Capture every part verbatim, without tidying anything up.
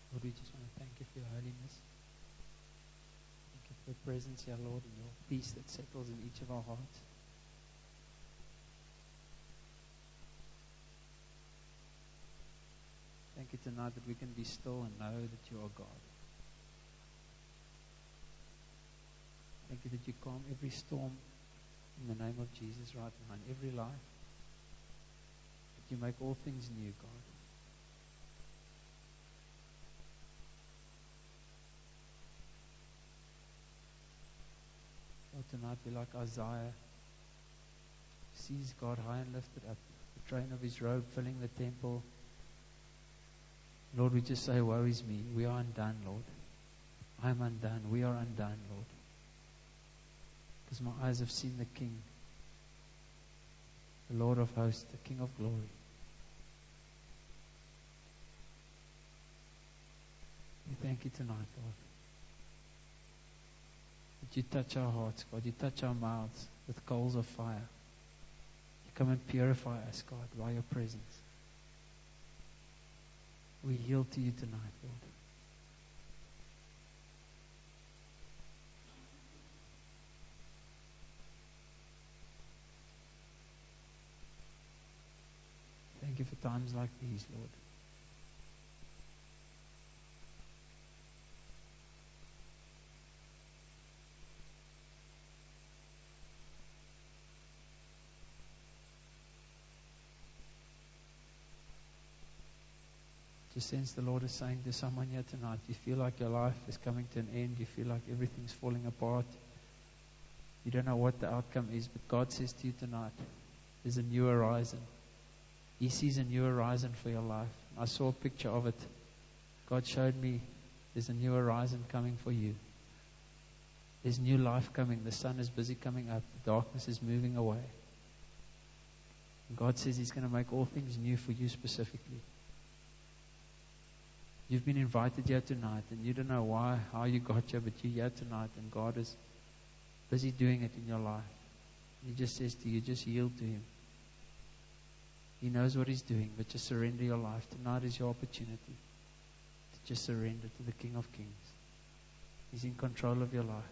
Lord, we just want to thank you for your holiness. Thank you for your presence here, Lord, and your peace that settles in each of our hearts. Thank you tonight that we can be still and know that you are God. Thank you that you calm every storm in the name of Jesus right now in every life. That you make all things new, God. Lord, tonight we like Isaiah. Sees God high and lifted up, the train of his robe filling the temple. Lord, we just say, woe is me. We are undone, Lord. I am undone. We are undone, Lord. Because my eyes have seen the King, the Lord of hosts, the King of glory. We thank you tonight, Lord. That you touch our hearts, God. You touch our mouths with coals of fire. You come and purify us, God, by your presence. We yield to you tonight, Lord. Thank you for times like these, Lord. Just sense the Lord is saying to someone here tonight, you feel like your life is coming to an end, you feel like everything's falling apart, you don't know what the outcome is, but God says to you tonight, there's a new horizon. He sees a new horizon for your life. I saw a picture of it. God showed me there's a new horizon coming for you. There's new life coming. The sun is busy coming up. The darkness is moving away. And God says He's going to make all things new for you specifically. You've been invited here tonight, and you don't know why, how you got here, but you're here tonight, and God is busy doing it in your life. He just says to you, just yield to Him. He knows what He's doing, but just surrender your life. Tonight is your opportunity to just surrender to the King of Kings. He's in control of your life.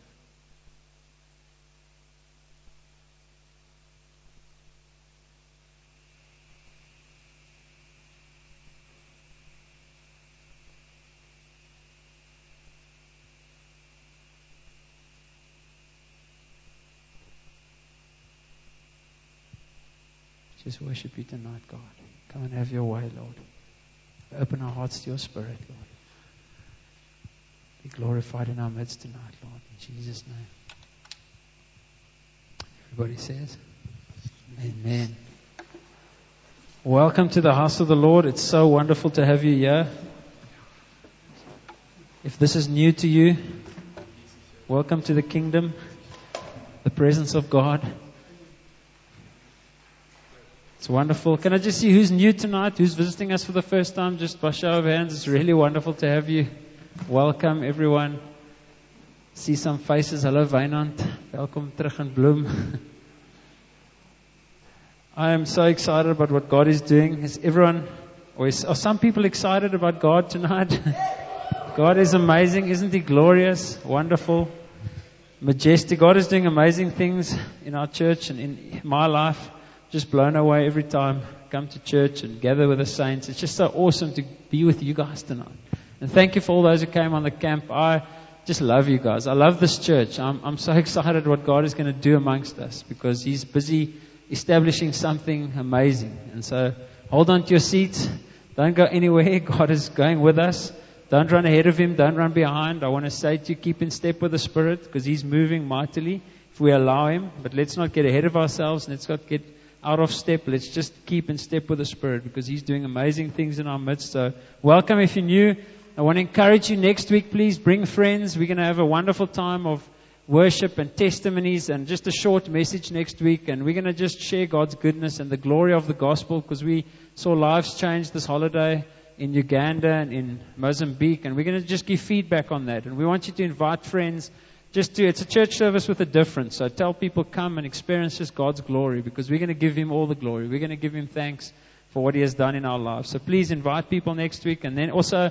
Just worship you tonight, God. Come and have your way, Lord. Open our hearts to your Spirit, Lord. Be glorified in our midst tonight, Lord. In Jesus' name. Everybody says, Amen. Welcome to the house of the Lord. It's so wonderful to have you here. If this is new to you, welcome to the kingdom, the presence of God. It's wonderful. Can I just see who's new tonight, who's visiting us for the first time? Just by show of hands, it's really wonderful to have you. Welcome, everyone. See some faces. Hello, Wynand. Welkom terug in Bloem. I am so excited about what God is doing. Is everyone, or is, are some people excited about God tonight? God is amazing. Isn't He glorious, wonderful, majestic? God is doing amazing things in our church and in my life. Just blown away every time I come to church and gather with the saints. It's just so awesome to be with you guys tonight. And thank you for all those who came on the camp. I just love you guys. I love this church. I'm, I'm so excited what God is going to do amongst us because He's busy establishing something amazing. And so hold on to your seats. Don't go anywhere. God is going with us. Don't run ahead of Him. Don't run behind. I want to say to you, keep in step with the Spirit because He's moving mightily if we allow Him. But let's not get ahead of ourselves. Let's not get out of step. Let's just keep in step with the Spirit because He's doing amazing things in our midst. So welcome if you're new. I want to encourage you next week, please bring friends. We're going to have a wonderful time of worship and testimonies and just a short message next week. And we're going to just share God's goodness and the glory of the gospel because we saw lives change this holiday in Uganda and in Mozambique. And we're going to just give feedback on that. And we want you to invite friends. Just do, it's a church service with a difference. So tell people, come and experience just God's glory because we're going to give Him all the glory. We're going to give Him thanks for what He has done in our lives. So please invite people next week. And then also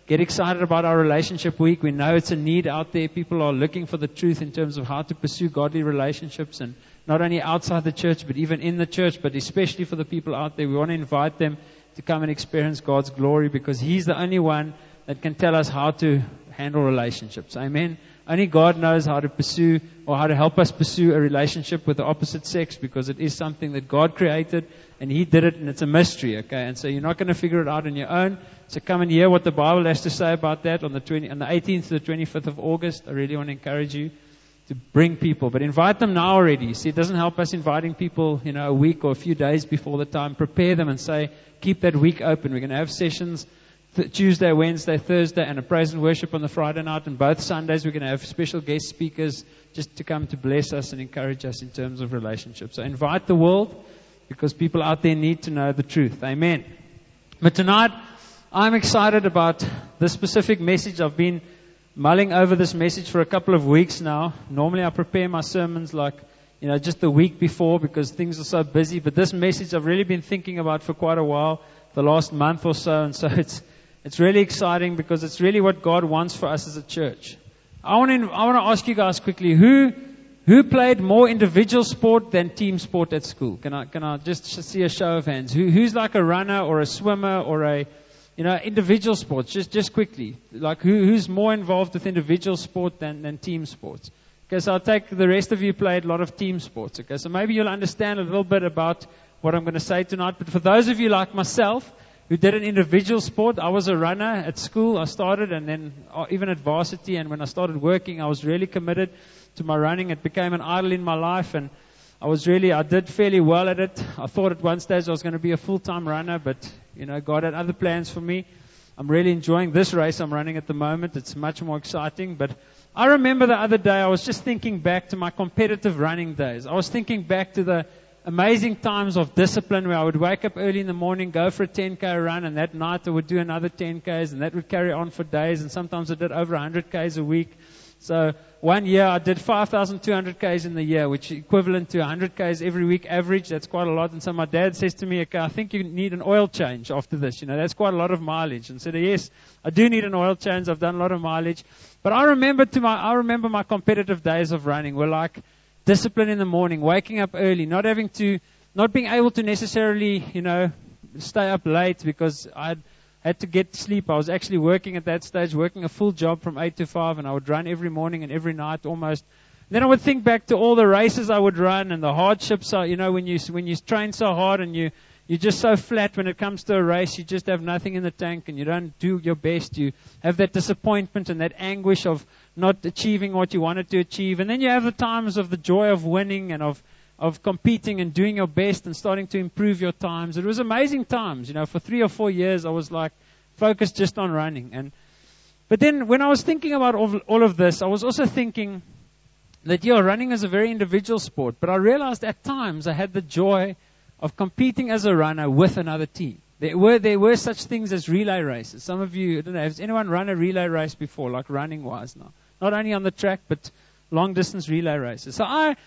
get excited about our relationship week. We know it's a need out there. People are looking for the truth in terms of how to pursue godly relationships, and not only outside the church, but even in the church, but especially for the people out there. We want to invite them to come and experience God's glory, because He's the only one that can tell us how to handle relationships. Amen. Only God knows how to pursue, or how to help us pursue a relationship with the opposite sex, because it is something that God created and He did it, and it's a mystery, okay? And so you're not going to figure it out on your own. So come and hear what the Bible has to say about that on the twenty, on the eighteenth to the twenty-fifth of August. I really want to encourage you to bring people, but invite them now already. See, it doesn't help us inviting people, you know, a week or a few days before the time. Prepare them and say, keep that week open. We're going to have sessions th- Tuesday, Wednesday, Thursday, and a praise and worship on the Friday night. And both Sundays, we're going to have special guest speakers just to come to bless us and encourage us in terms of relationships. So invite the world, because people out there need to know the truth. Amen. But tonight, I'm excited about this specific message. I've been mulling over this message for a couple of weeks now. Normally I prepare my sermons like, you know, just the week before, because things are so busy. But this message I've really been thinking about for quite a while, the last month or so. And so it's it's really exciting, because it's really what God wants for us as a church. I want to I want to ask you guys quickly, who who played more individual sport than team sport at school? Can I can I just see a show of hands? Who who's like a runner or a swimmer or a You know, individual sports, just just quickly. Like, who who's more involved with individual sport than, than team sports? Okay, so I'll take the rest of you played a lot of team sports. Okay, so maybe you'll understand a little bit about what I'm going to say tonight. But for those of you like myself who did an individual sport, I was a runner at school. I started, and then even at varsity. And when I started working, I was really committed to my running. It became an idol in my life, and I was really, I did fairly well at it. I thought at one stage I was going to be a full-time runner, but, you know, God had other plans for me. I'm really enjoying this race I'm running at the moment. It's much more exciting. But I remember the other day, I was just thinking back to my competitive running days. I was thinking back to the amazing times of discipline where I would wake up early in the morning, go for a ten K run, and that night I would do another ten Ks, and that would carry on for days, and sometimes I did over one hundred Ks a week. So one year I did five thousand two hundred Ks in the year, which is equivalent to one hundred Ks every week average. That's quite a lot. And so my dad says to me, okay, I think you need an oil change after this. You know, that's quite a lot of mileage. And I said, yes, I do need an oil change. I've done a lot of mileage. But I remember to my, I remember my competitive days of running were like discipline in the morning, waking up early, not having to, not being able to necessarily, you know, stay up late because I'd, had to get sleep. I was actually working at that stage, working a full job from eight to five, and I would run every morning and every night almost. Then I would think back to all the races I would run and the hardships. Are, you know, when you when you train so hard and you you're just so flat when it comes to a race, you just have nothing in the tank and you don't do your best. You have that disappointment and that anguish of not achieving what you wanted to achieve. And then you have the times of the joy of winning and of of competing and doing your best and starting to improve your times. It was amazing times. You know, for three or four years, I was like focused just on running. And but then when I was thinking about all, all of this, I was also thinking that, yeah, running is a very individual sport. But I realized at times I had the joy of competing as a runner with another team. There were there were such things as relay races. Some of you, I don't know, has anyone run a relay race before, like running-wise now? Not only on the track, but long-distance relay races. So I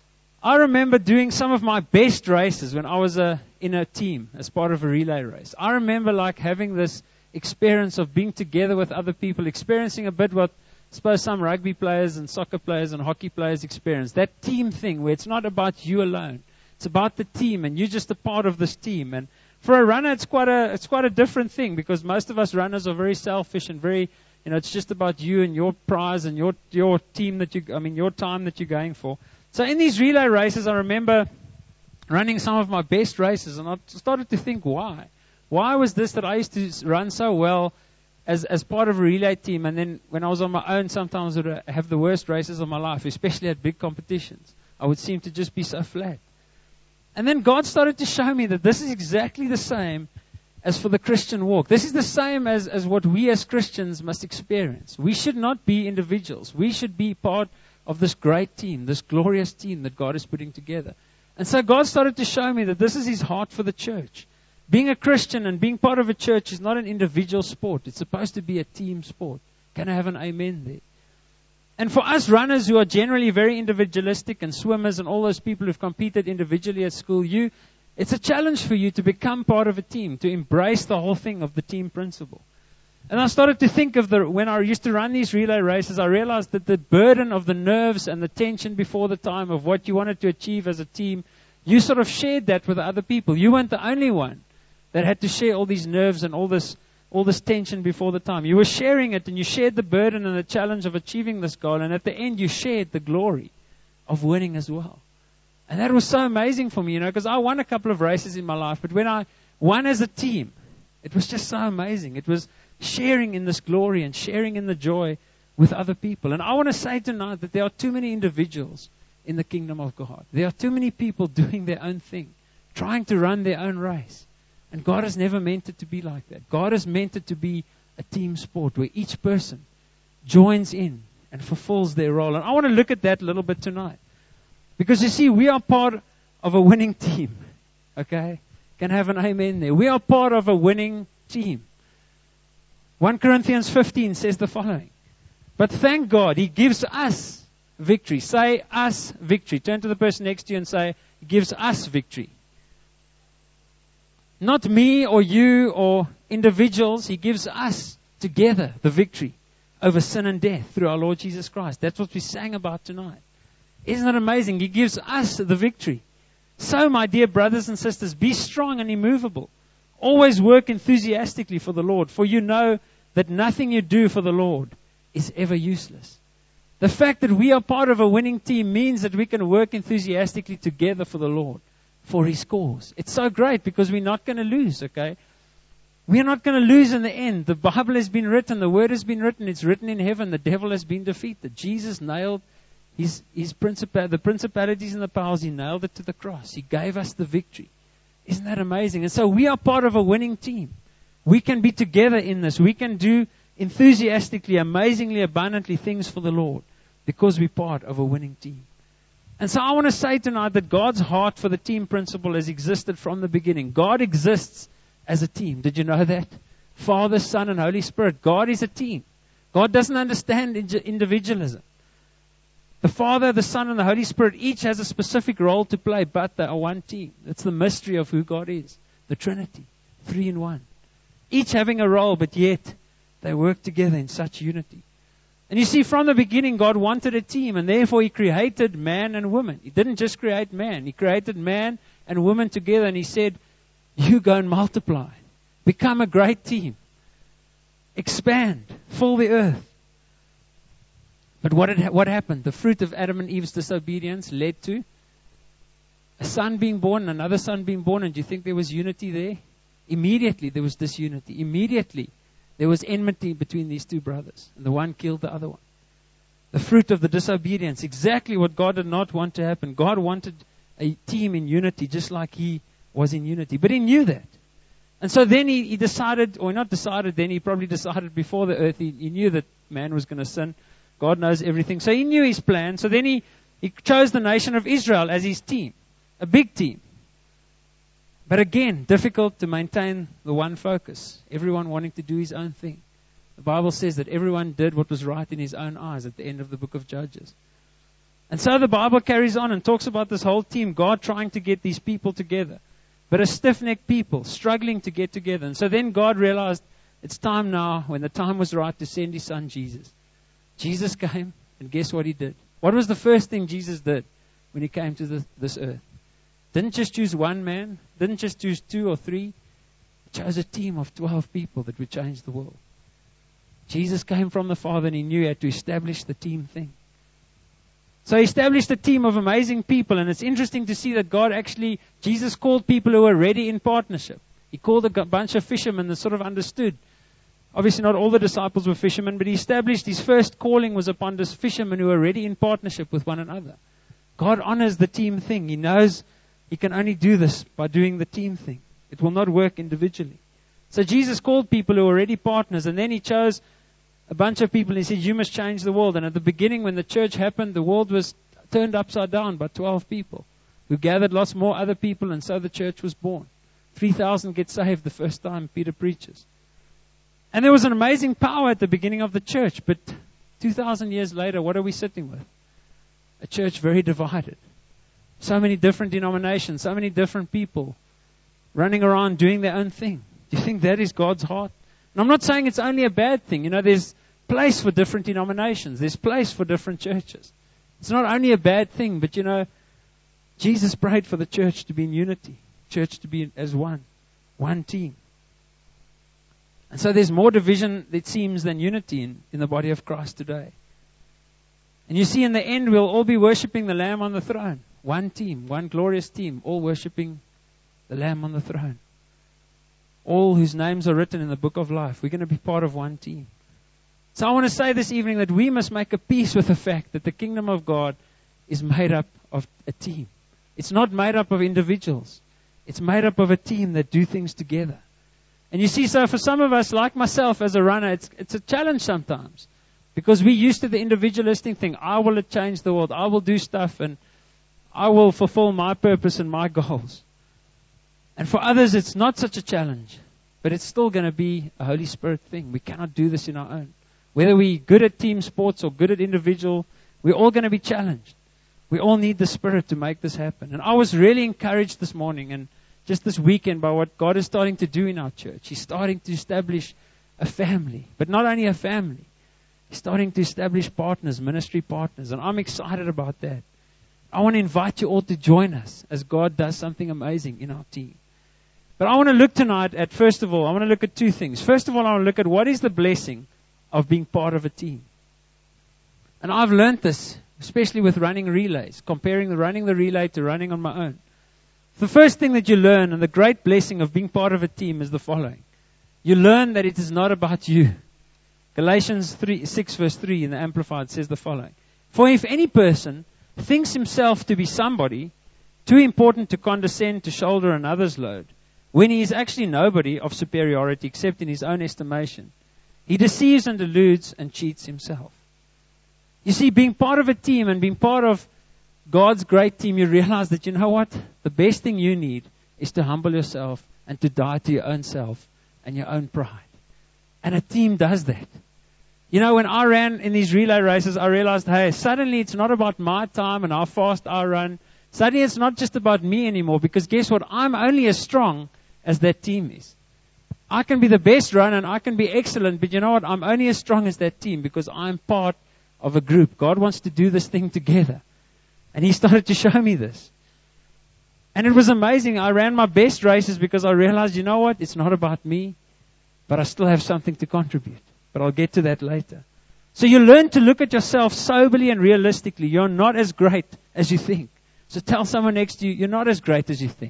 I remember doing some of my best races when I was a, in a team as part of a relay race. I remember like having this experience of being together with other people, experiencing a bit what I suppose some rugby players and soccer players and hockey players experience. That team thing where it's not about you alone. It's about the team and you're just a part of this team. And for a runner, it's quite a, it's quite a different thing because most of us runners are very selfish and very, you know, it's just about you and your prize and your, your team that you, I mean, your time that you're going for. So in these relay races, I remember running some of my best races, and I started to think, why? Why was this that I used to run so well as as part of a relay team, and then when I was on my own, sometimes I would have the worst races of my life, especially at big competitions. I would seem to just be so flat. And then God started to show me that this is exactly the same as for the Christian walk. This is the same as, as what we as Christians must experience. We should not be individuals. We should be part of this great team, this glorious team that God is putting together. And so God started to show me that this is His heart for the church. Being a Christian and being part of a church is not an individual sport. It's supposed to be a team sport. Can I have an amen there? And for us runners who are generally very individualistic and swimmers and all those people who've competed individually at school, you, it's a challenge for you to become part of a team, to embrace the whole thing of the team principle. And I started to think of the, when I used to run these relay races, I realized that the burden of the nerves and the tension before the time of what you wanted to achieve as a team, you sort of shared that with other people. You weren't the only one that had to share all these nerves and all this, all this tension before the time. You were sharing it, and you shared the burden and the challenge of achieving this goal, and at the end you shared the glory of winning as well. And that was so amazing for me, you know, because I won a couple of races in my life, but when I won as a team, it was just so amazing. It was sharing in this glory and sharing in the joy with other people. And I want to say tonight that there are too many individuals in the kingdom of God. There are too many people doing their own thing, trying to run their own race. And God has never meant it to be like that. God has meant it to be a team sport where each person joins in and fulfills their role. And I want to look at that a little bit tonight. Because you see, we are part of a winning team. Okay? Can I have an amen there? We are part of a winning team. First Corinthians fifteen says the following. But thank God, He gives us victory. Say, us victory. Turn to the person next to you and say, He gives us victory. Not me or you or individuals. He gives us together the victory over sin and death through our Lord Jesus Christ. That's what we sang about tonight. Isn't that amazing? He gives us the victory. So, my dear brothers and sisters, be strong and immovable. Always work enthusiastically for the Lord, for you know that nothing you do for the Lord is ever useless. The fact that we are part of a winning team means that we can work enthusiastically together for the Lord, for His cause. It's so great because we're not going to lose, okay? We're not going to lose in the end. The Bible has been written, the Word has been written, it's written in heaven, the devil has been defeated. Jesus nailed his, his principal, the principalities and the powers, He nailed it to the cross. He gave us the victory. Isn't that amazing? And so we are part of a winning team. We can be together in this. We can do enthusiastically, amazingly, abundantly things for the Lord because we're part of a winning team. And so I want to say tonight that God's heart for the team principle has existed from the beginning. God exists as a team. Did you know that? Father, Son, and Holy Spirit. God is a team. God doesn't understand individualism. The Father, the Son, and the Holy Spirit each has a specific role to play, but they are one team. That's the mystery of who God is. The Trinity. Three in one. Each having a role, but yet they work together in such unity. And you see, from the beginning, God wanted a team, and therefore He created man and woman. He didn't just create man. He created man and woman together, and He said, you go and multiply. Become a great team. Expand. Fill the earth. But what had, what happened? The fruit of Adam and Eve's disobedience led to a son being born, another son being born, and do you think there was unity there? Immediately there was disunity. Immediately there was enmity between these two brothers, and the one killed the other one. The fruit of the disobedience, exactly what God did not want to happen. God wanted a team in unity, just like He was in unity. But He knew that. And so then he, he decided, or not decided then, He probably decided before the earth, he, he knew that man was going to sin. God knows everything. So He knew His plan. So then he, he chose the nation of Israel as His team. A big team. But again, difficult to maintain the one focus. Everyone wanting to do his own thing. The Bible says that everyone did what was right in his own eyes at the end of the book of Judges. And so the Bible carries on and talks about this whole team, God trying to get these people together. But a stiff-necked people struggling to get together. And so then God realized it's time now, when the time was right, to send His Son Jesus. Jesus came, and guess what He did? What was the first thing Jesus did when He came to the, this earth? Didn't just choose one man, didn't just choose two or three. He chose a team of twelve people that would change the world. Jesus came from the Father, and He knew He had to establish the team thing. So He established a team of amazing people, and it's interesting to see that God actually, Jesus called people who were ready in partnership. He called a bunch of fishermen that sort of understood. Obviously not all the disciples were fishermen, but He established His first calling was upon this fishermen who were ready in partnership with one another. God honors the team thing. He knows He can only do this by doing the team thing. It will not work individually. So Jesus called people who were already partners, and then He chose a bunch of people and He said, you must change the world. And at the beginning, when the church happened, the world was turned upside down by twelve people who gathered lots more other people, and so the church was born. three thousand get saved the first time Peter preaches. And there was an amazing power at the beginning of the church, but two thousand years later, what are we sitting with? A church very divided. So many different denominations, so many different people running around doing their own thing. Do you think that is God's heart? And I'm not saying it's only a bad thing. You know, there's place for different denominations. There's place for different churches. It's not only a bad thing, but you know, Jesus prayed for the church to be in unity. Church to be as one. One team. And so there's more division, it seems, than unity in, in the body of Christ today. And you see, in the end, we'll all be worshiping the Lamb on the throne. One team, one glorious team, all worshiping the Lamb on the throne. All whose names are written in the book of life. We're going to be part of one team. So I want to say this evening that we must make a peace with the fact that the kingdom of God is made up of a team. It's not made up of individuals. It's made up of a team that do things together. And you see, so for some of us, like myself as a runner, it's it's a challenge sometimes. Because we're used to the individualistic thing. I will change the world. I will do stuff and I will fulfill my purpose and my goals. And for others, it's not such a challenge. But it's still going to be a Holy Spirit thing. We cannot do this in our own. Whether we're good at team sports or good at individual, we're all going to be challenged. We all need the Spirit to make this happen. And I was really encouraged this morning and just this weekend by what God is starting to do in our church. He's starting to establish a family. But not only a family. He's starting to establish partners, ministry partners. And I'm excited about that. I want to invite you all to join us as God does something amazing in our team. But I want to look tonight at, first of all, I want to look at two things. First of all, I want to look at what is the blessing of being part of a team. And I've learned this, especially with running relays, comparing the running the relay to running on my own. The first thing that you learn, and the great blessing of being part of a team, is the following. You learn that it is not about you. Galatians three, six verse three in the Amplified says the following. For if any person thinks himself to be somebody, too important to condescend to shoulder another's load, when he is actually nobody of superiority except in his own estimation, he deceives and deludes and cheats himself. You see, being part of a team and being part of God's great team, you realize that, you know what? The best thing you need is to humble yourself and to die to your own self and your own pride. And a team does that. You know, when I ran in these relay races, I realized, hey, suddenly it's not about my time and how fast I run. Suddenly it's not just about me anymore, because guess what? I'm only as strong as that team is. I can be the best runner and I can be excellent, but you know what? I'm only as strong as that team because I'm part of a group. God wants to do this thing together. And He started to show me this. And it was amazing. I ran my best races because I realized, you know what? It's not about me, but I still have something to contribute. But I'll get to that later. So you learn to look at yourself soberly and realistically. You're not as great as you think. So tell someone next to you, you're not as great as you think.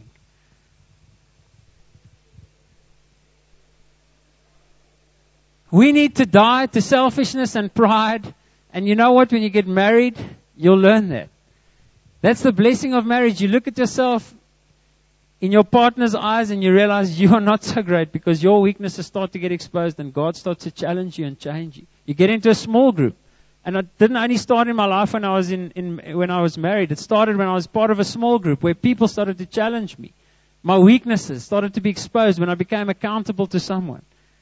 We need to die to selfishness and pride. And you know what? When you get married, you'll learn that. That's the blessing of marriage. You look at yourself in your partner's eyes and you realize you are not so great because your weaknesses start to get exposed and God starts to challenge you and change you. You get into a small group. And it didn't only start in my life when I was in, in when I was married. It started when I was part of a small group where people started to challenge me. My weaknesses started to be exposed when I became accountable to someone.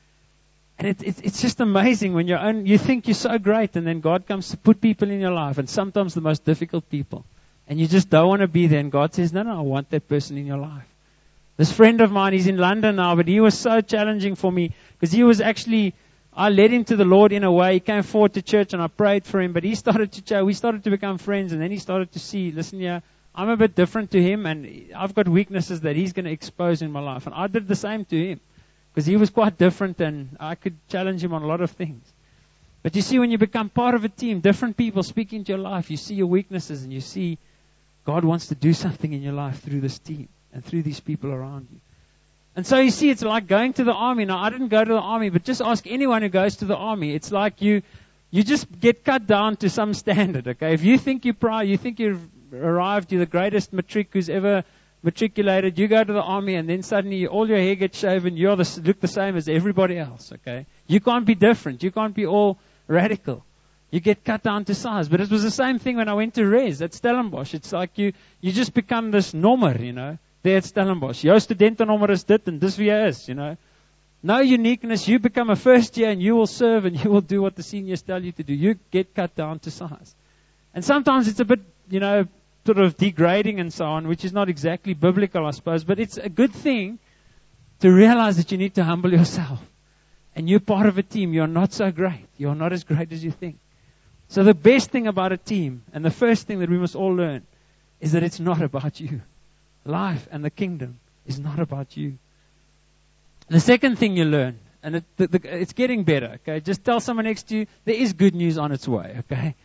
And it, it, it's just amazing when you're own, you think you're so great and then God comes to put people in your life, and sometimes the most difficult people. And you just don't want to be there. And God says, no, no, I want that person in your life. This friend of mine, he's in London now, but he was so challenging for me because he was actually, I led him to the Lord in a way. He came forward to church and I prayed for him, but he started to, ch- we started to become friends, and then he started to see, listen here, I'm a bit different to him and I've got weaknesses that he's going to expose in my life. And I did the same to him because he was quite different and I could challenge him on a lot of things. But you see, when you become part of a team, different people speak into your life, you see your weaknesses and you see God wants to do something in your life through this team and through these people around you. And so you see, it's like going to the army. Now, I didn't go to the army, but just ask anyone who goes to the army. It's like you you just get cut down to some standard, okay? If you think you're proud, you think you've arrived, you're the greatest matric who's ever matriculated, you go to the army and then suddenly all your hair gets shaven, you the, look the same as everybody else, okay? You can't be different. You can't be all radical. You get cut down to size. But it was the same thing when I went to Res at Stellenbosch. It's like you you just become this nommer, you know, there at Stellenbosch. Jou studentennommer is dit and dis wie jy is, you know. No uniqueness. You become a first year and you will serve and you will do what the seniors tell you to do. You get cut down to size. And sometimes it's a bit, you know, sort of degrading and so on, which is not exactly biblical, I suppose. But it's a good thing to realize that you need to humble yourself. and you're part of a team, you're not so great. You're not as great as you think. So the best thing about a team, and the first thing that we must all learn, is that it's not about you. Life and the kingdom is not about you. The second thing you learn, and it, the, the, it's getting better, okay? Just tell someone next to you, there is good news on its way, okay?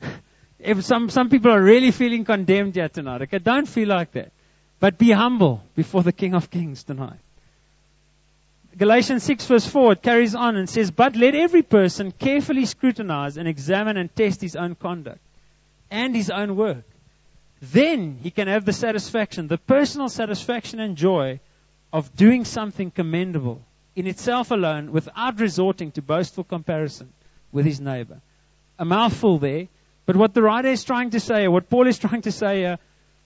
If some, some people are really feeling condemned here tonight, okay? Don't feel like that. But be humble before the King of Kings tonight. Galatians six verse four, it carries on and says, but let every person carefully scrutinize and examine and test his own conduct and his own work. Then he can have the satisfaction, the personal satisfaction and joy of doing something commendable in itself alone without resorting to boastful comparison with his neighbor. A mouthful there, but what the writer is trying to say, or what Paul is trying to say here,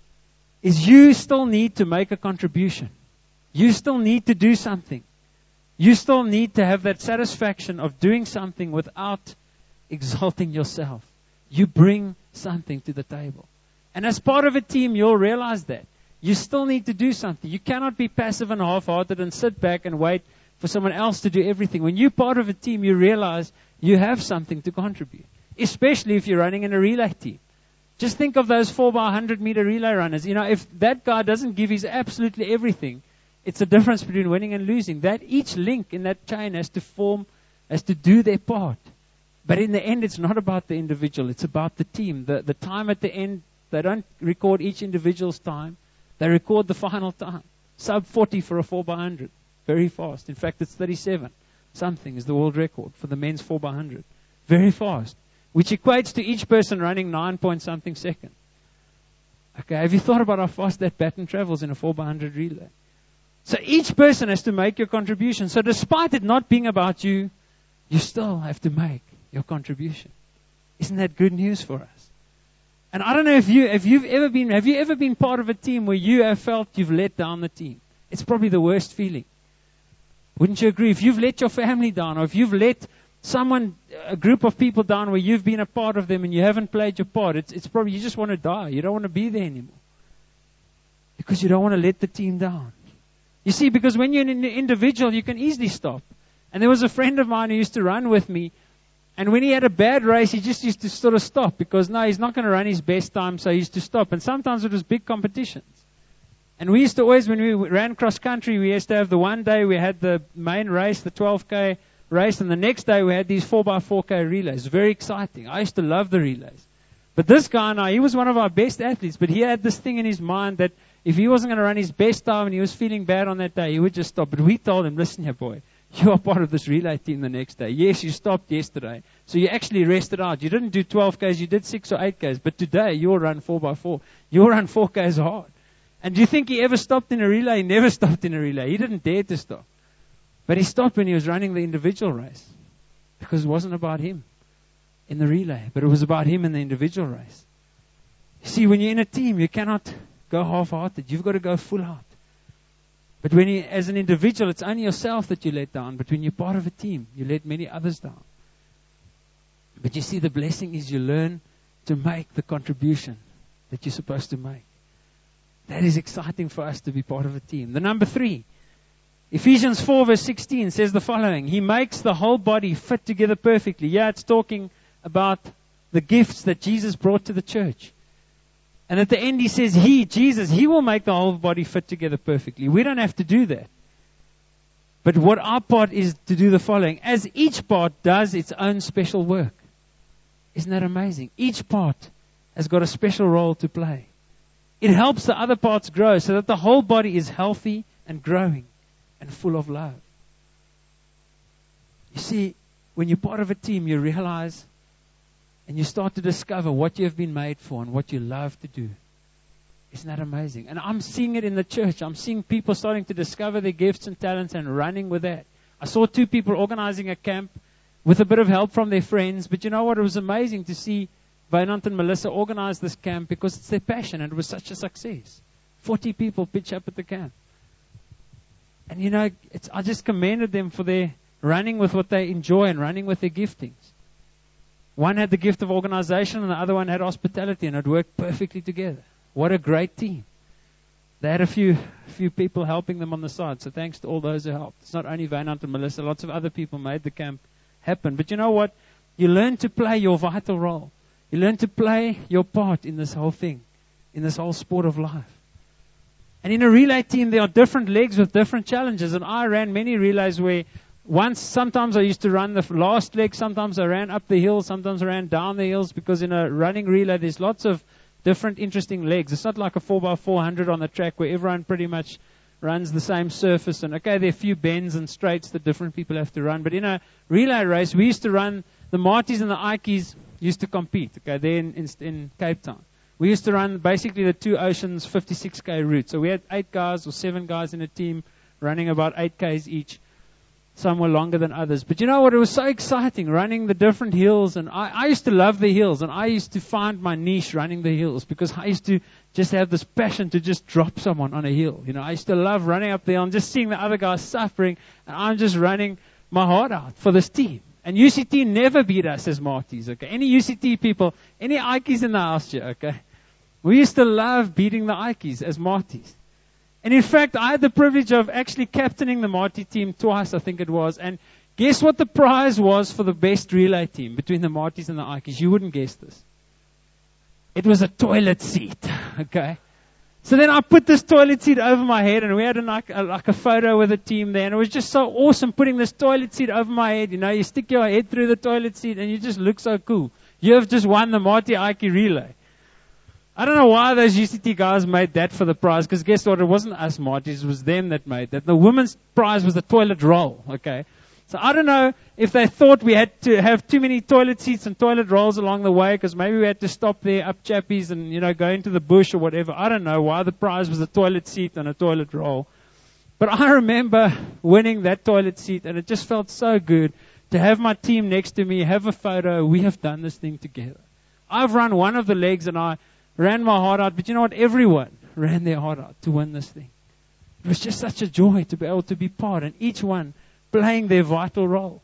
is you still need to make a contribution. You still need to do something. You still need to have that satisfaction of doing something without exalting yourself. You bring something to the table. And as part of a team, you'll realize that. You still need to do something. You cannot be passive and half-hearted and sit back and wait for someone else to do everything. When you're part of a team, you realize you have something to contribute. Especially if you're running in a relay team. Just think of those four by one hundred meter relay runners. You know, if that guy doesn't give his absolutely everything, it's the difference between winning and losing. That each link in that chain has to form, has to do their part. But in the end, it's not about the individual. It's about the team. The, the time at the end, they don't record each individual's time. They record the final time. Sub forty for a four by one hundred. Very fast. In fact, it's thirty-seven. Something is the world record for the men's four by one hundred. Very fast. Which equates to each person running nine point something seconds. Okay, have you thought about how fast that baton travels in a four by one hundred relay? So each person has to make your contribution. So despite it not being about you, you still have to make your contribution. Isn't that good news for us? And I don't know if you, if you've ever been, have you ever been part of a team where you have felt you've let down the team? It's probably the worst feeling. Wouldn't you agree? If you've let your family down, or if you've let someone, a group of people down where you've been a part of them and you haven't played your part, it's, it's probably, you just want to die. You don't want to be there anymore. Because you don't want to let the team down. You see, because when you're an individual, you can easily stop. And there was a friend of mine who used to run with me, and when he had a bad race, he just used to sort of stop, because no, he's not going to run his best time, so he used to stop. And sometimes it was big competitions. And we used to always, when we ran cross country, we used to have the one day we had the main race, the twelve K race, and the next day we had these four by four K relays. Very exciting. I used to love the relays. But this guy now, he was one of our best athletes, but he had this thing in his mind that if he wasn't going to run his best time and he was feeling bad on that day, he would just stop. But we told him, listen here, boy, you are part of this relay team the next day. Yes, you stopped yesterday. So you actually rested out. You didn't do twelve Ks, you did six or eight Ks. But today, you'll run four by four. You'll run four Ks hard. And do you think he ever stopped in a relay? He never stopped in a relay. He didn't dare to stop. But he stopped when he was running the individual race. Because it wasn't about him in the relay, but it was about him in the individual race. You see, when you're in a team, you cannot go half-hearted. You've got to go full out. But when you, as an individual, it's only yourself that you let down. But when you're part of a team, you let many others down. But you see, the blessing is you learn to make the contribution that you're supposed to make. That is exciting for us to be part of a team. The number three, Ephesians four verse sixteen says the following. He makes the whole body fit together perfectly. Yeah, it's talking about the gifts that Jesus brought to the church. And at the end he says, He, Jesus, He will make the whole body fit together perfectly. We don't have to do that. But what our part is to do the following. As each part does its own special work. Isn't that amazing? Each part has got a special role to play. It helps the other parts grow so that the whole body is healthy and growing and full of love. You see, when you're part of a team, you realize and you start to discover what you have been made for and what you love to do. Isn't that amazing? And I'm seeing it in the church. I'm seeing people starting to discover their gifts and talents and running with that. I saw two people organizing a camp with a bit of help from their friends. But you know what? It was amazing to see Vainant and Melissa organize this camp because it's their passion and it was such a success. Forty people pitch up at the camp. And you know, it's, I just commended them for their running with what they enjoy and running with their giftings. One had the gift of organization and the other one had hospitality, and it worked perfectly together. What a great team. They had a few few people helping them on the side. So thanks to all those who helped. It's not only Wynand and Melissa. Lots of other people made the camp happen. But you know what? You learn to play your vital role. You learn to play your part in this whole thing, in this whole sport of life. And in a relay team, there are different legs with different challenges. And I ran many relays where once, sometimes I used to run the last leg, sometimes I ran up the hill, sometimes I ran down the hills, because in a running relay, there's lots of different interesting legs. It's not like a four by four hundred on the track where everyone pretty much runs the same surface. And okay, there are a few bends and straights that different people have to run. But in a relay race, we used to run, the Marties and the Ikeys used to compete, okay, there in, in, in Cape Town. We used to run basically the two oceans fifty-six K route. So we had eight guys or seven guys in a team running about eight Ks each. Some were longer than others. But you know what? It was so exciting running the different hills. And I, I used to love the hills. And I used to find my niche running the hills, because I used to just have this passion to just drop someone on a hill. You know, I used to love running up there and just seeing the other guys suffering. And I'm just running my heart out for this team. And U C T never beat us as Marties, okay? Any U C T people, any Ikeys in the house here, okay? We used to love beating the Ikeys as Marties. And in fact, I had the privilege of actually captaining the Marty team twice, I think it was. And guess what the prize was for the best relay team between the Marties and the Ikeys? You wouldn't guess this. It was a toilet seat, okay? So then I put this toilet seat over my head, and we had a, like, a, like a photo with the team there. And it was just so awesome putting this toilet seat over my head. You know, you stick your head through the toilet seat, and you just look so cool. You have just won the Marty Ike relay. I don't know why those U C T guys made that for the prize, because guess what? It wasn't us Marties, it was them that made that. The women's prize was the toilet roll, okay? So I don't know if they thought we had to have too many toilet seats and toilet rolls along the way, because maybe we had to stop there up chappies and, you know, go into the bush or whatever. I don't know why the prize was a toilet seat and a toilet roll. But I remember winning that toilet seat, and it just felt so good to have my team next to me, have a photo. We have done this thing together. I've run one of the legs, and I ran my heart out, but you know what? Everyone ran their heart out to win this thing. It was just such a joy to be able to be part, and each one playing their vital role.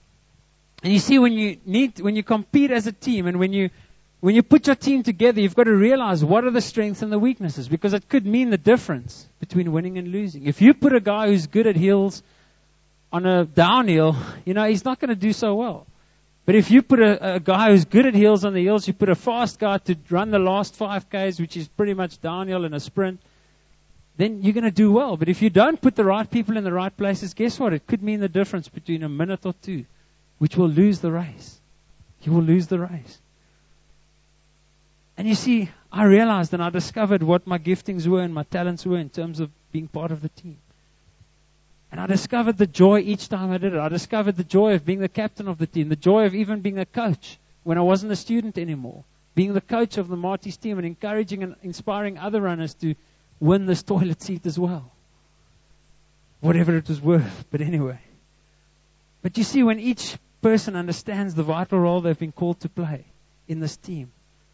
And you see, when you need, when you compete as a team, and when you, when you put your team together, you've got to realize what are the strengths and the weaknesses, because it could mean the difference between winning and losing. If you put a guy who's good at hills on a downhill, you know, he's not going to do so well. But if you put a, a guy who's good at hills on the hills, you put a fast guy to run the last five Ks, which is pretty much downhill in a sprint, then you're going to do well. But if you don't put the right people in the right places, guess what? It could mean the difference between a minute or two, which will lose the race. You will lose the race. And you see, I realized and I discovered what my giftings were and my talents were in terms of being part of the team. And I discovered the joy each time I did it. I discovered the joy of being the captain of the team, the joy of even being a coach when I wasn't a student anymore, being the coach of the Marty's team and encouraging and inspiring other runners to win this toilet seat as well, whatever it was worth. But anyway, but you see, when each person understands the vital role they've been called to play in this team,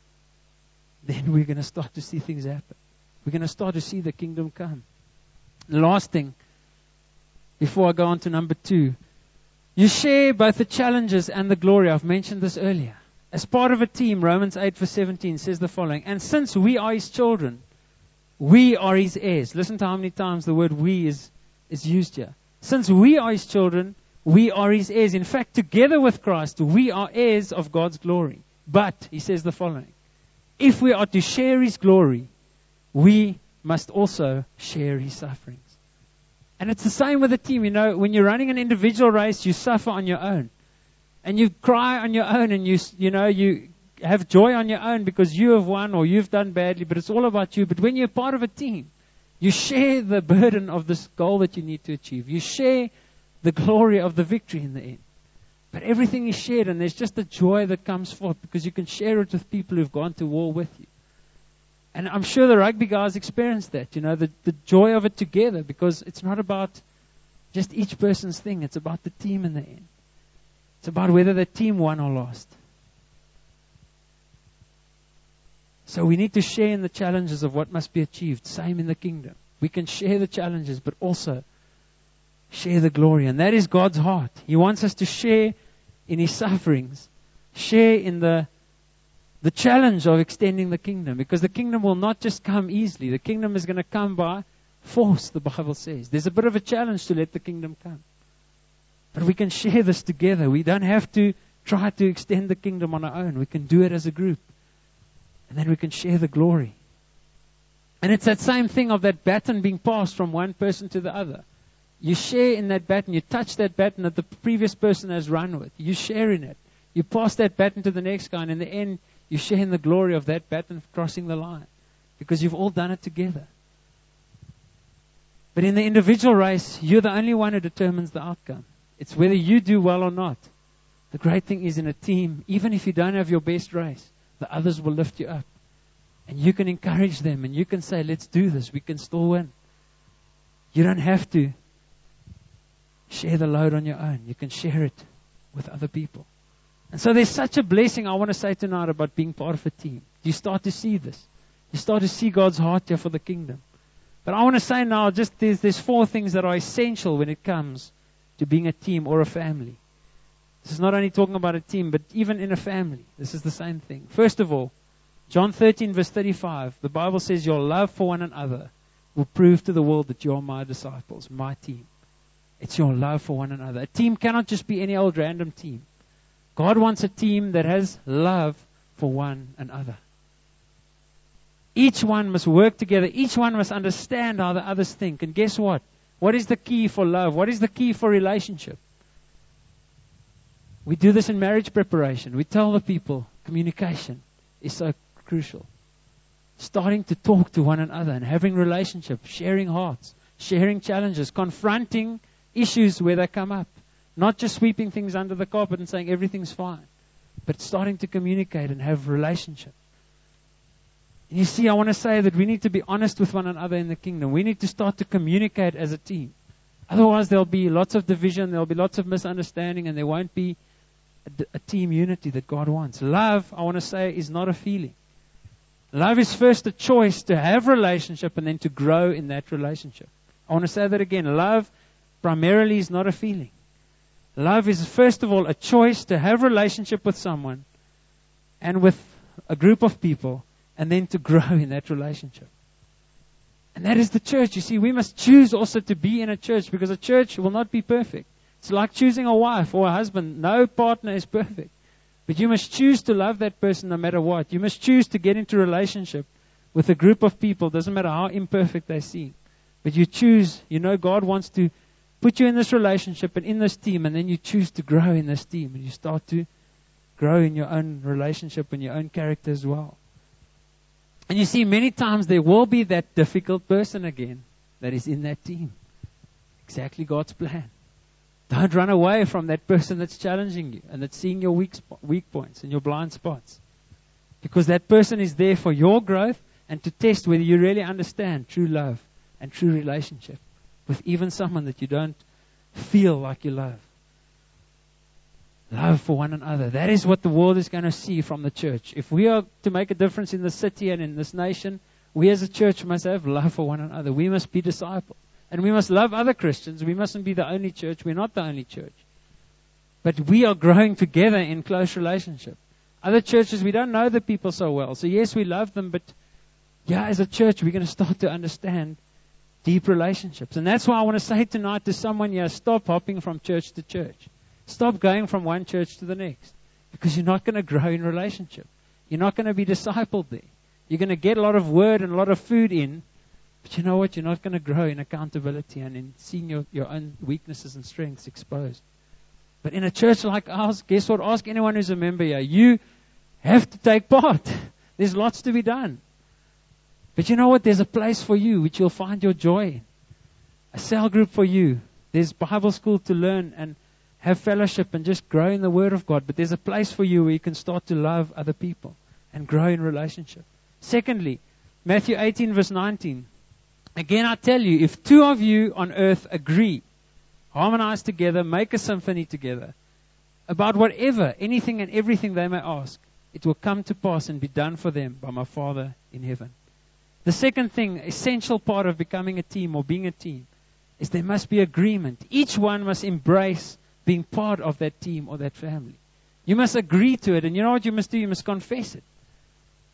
then we're going to start to see things happen. We're going to start to see the kingdom come. The last thing, before I go on to number two, you share both the challenges and the glory. I've mentioned this earlier. As part of a team, Romans eight verse seventeen says the following: and since we are His children, we are His heirs. Listen to how many times the word we is, is used here. Since we are His children, we are His heirs. In fact, together with Christ, we are heirs of God's glory. But, he says the following: if we are to share His glory, we must also share His sufferings. And it's the same with a team. You know, when you're running an individual race, you suffer on your own. And you cry on your own, and you, you know, you have joy on your own because you have won or you've done badly, but it's all about you. But when you're part of a team, you share the burden of this goal that you need to achieve. You share the glory of the victory in the end. But everything is shared, and there's just a joy that comes forth because you can share it with people who've gone to war with you. And I'm sure the rugby guys experienced that, you know, the, the joy of it together, because it's not about just each person's thing. It's about the team in the end. It's about whether the team won or lost. So we need to share in the challenges of what must be achieved. Same in the kingdom. We can share the challenges, but also share the glory. And that is God's heart. He wants us to share in His sufferings, share in the the challenge of extending the kingdom, because the kingdom will not just come easily. The kingdom is going to come by force, the Bible says. There's a bit of a challenge to let the kingdom come. But we can share this together. We don't have to try to extend the kingdom on our own. We can do it as a group. And then we can share the glory. And it's that same thing of that baton being passed from one person to the other. You share in that baton. You touch that baton that the previous person has run with. You share in it. You pass that baton to the next guy. And in the end, you share in the glory of that baton crossing the line. Because you've all done it together. But in the individual race, you're the only one who determines the outcome. It's whether you do well or not. The great thing is in a team, even if you don't have your best race, the others will lift you up. And you can encourage them and you can say, let's do this. We can still win. You don't have to share the load on your own. You can share it with other people. And so there's such a blessing I want to say tonight about being part of a team. You start to see this. You start to see God's heart here for the kingdom. But I want to say now, just there's, there's four things that are essential when it comes to being a team or a family. This is not only talking about a team, but even in a family, this is the same thing. First of all, John thirteen verse thirty-five, the Bible says your love for one another will prove to the world that you are my disciples, my team. It's your love for one another. A team cannot just be any old random team. God wants a team that has love for one another. Each one must work together. Each one must understand how the others think. And guess what? What is the key for love? What is the key for relationship? We do this in marriage preparation. We tell the people communication is so crucial. Starting to talk to one another and having relationships, sharing hearts, sharing challenges, confronting issues where they come up. Not just sweeping things under the carpet and saying everything's fine, but starting to communicate and have relationship. And you see, I want to say that we need to be honest with one another in the kingdom. We need to start to communicate as a team. Otherwise, there'll be lots of division, there'll be lots of misunderstanding, and there won't be a, a team unity that God wants. Love, I want to say, is not a feeling. Love is first a choice to have relationship and then to grow in that relationship. I want to say that again. Love primarily is not a feeling. Love is first of all a choice to have relationship with someone and with a group of people and then to grow in that relationship. And that is the church. You see, we must choose also to be in a church because a church will not be perfect. It's like choosing a wife or a husband. No partner is perfect. But you must choose to love that person no matter what. You must choose to get into a relationship with a group of people. Doesn't matter how imperfect they seem. But you choose, you know, God wants to put you in this relationship and in this team, and then you choose to grow in this team, and you start to grow in your own relationship and your own character as well. And you see, many times there will be that difficult person again that is in that team. Exactly God's plan. Don't run away from that person that's challenging you and that's seeing your weak, sp- weak points and your blind spots. Because that person is there for your growth and to test whether you really understand true love and true relationship with even someone that you don't feel like you love. Love for one another. That is what the world is going to see from the church. If we are to make a difference in the city and in this nation, we as a church must have love for one another. We must be disciples. And we must love other Christians. We mustn't be the only church. We're not the only church. But we are growing together in close relationship. Other churches, we don't know the people so well. So yes, we love them, but yeah, as a church, we're going to start to understand deep relationships. And that's why I want to say tonight to someone here, stop hopping from church to church. Stop going from one church to the next. Because you're not going to grow in relationship. You're not going to be discipled there. You're going to get a lot of word and a lot of food in. But you know what? You're not going to grow in accountability and in seeing your, your own weaknesses and strengths exposed. But in a church like ours, guess what? Ask anyone who's a member here. You have to take part. There's lots to be done. But you know what? There's a place for you which you'll find your joy in. A cell group for you. There's Bible school to learn and have fellowship and just grow in the Word of God. But there's a place for you where you can start to love other people and grow in relationship. Secondly, Matthew eighteen verse nineteen. Again, I tell you, if two of you on earth agree, harmonize together, make a symphony together, about whatever, anything and everything they may ask, it will come to pass and be done for them by my Father in heaven. The second thing, essential part of becoming a team or being a team, is there must be agreement. Each one must embrace being part of that team or that family. You must agree to it, and you know what you must do? You must confess it.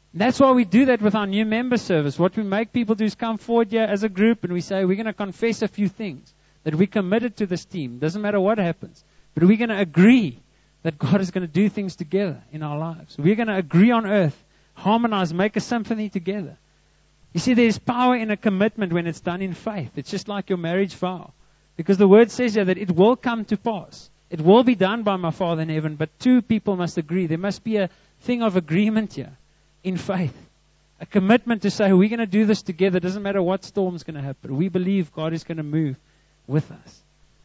That's why we do that with our new member service. What we make people do is come forward here as a group and we say, we're going to confess a few things that we committed to this team. Doesn't matter what happens. But we're going to agree that God is going to do things together in our lives. We're going to agree on earth, harmonize, make a symphony together. You see, there's power in a commitment when it's done in faith. It's just like your marriage vow. Because the word says here that it will come to pass. It will be done by my Father in heaven, but two people must agree. There must be a thing of agreement here in faith. A commitment to say, we're going to do this together. It doesn't matter what storm's going to happen. We believe God is going to move with us.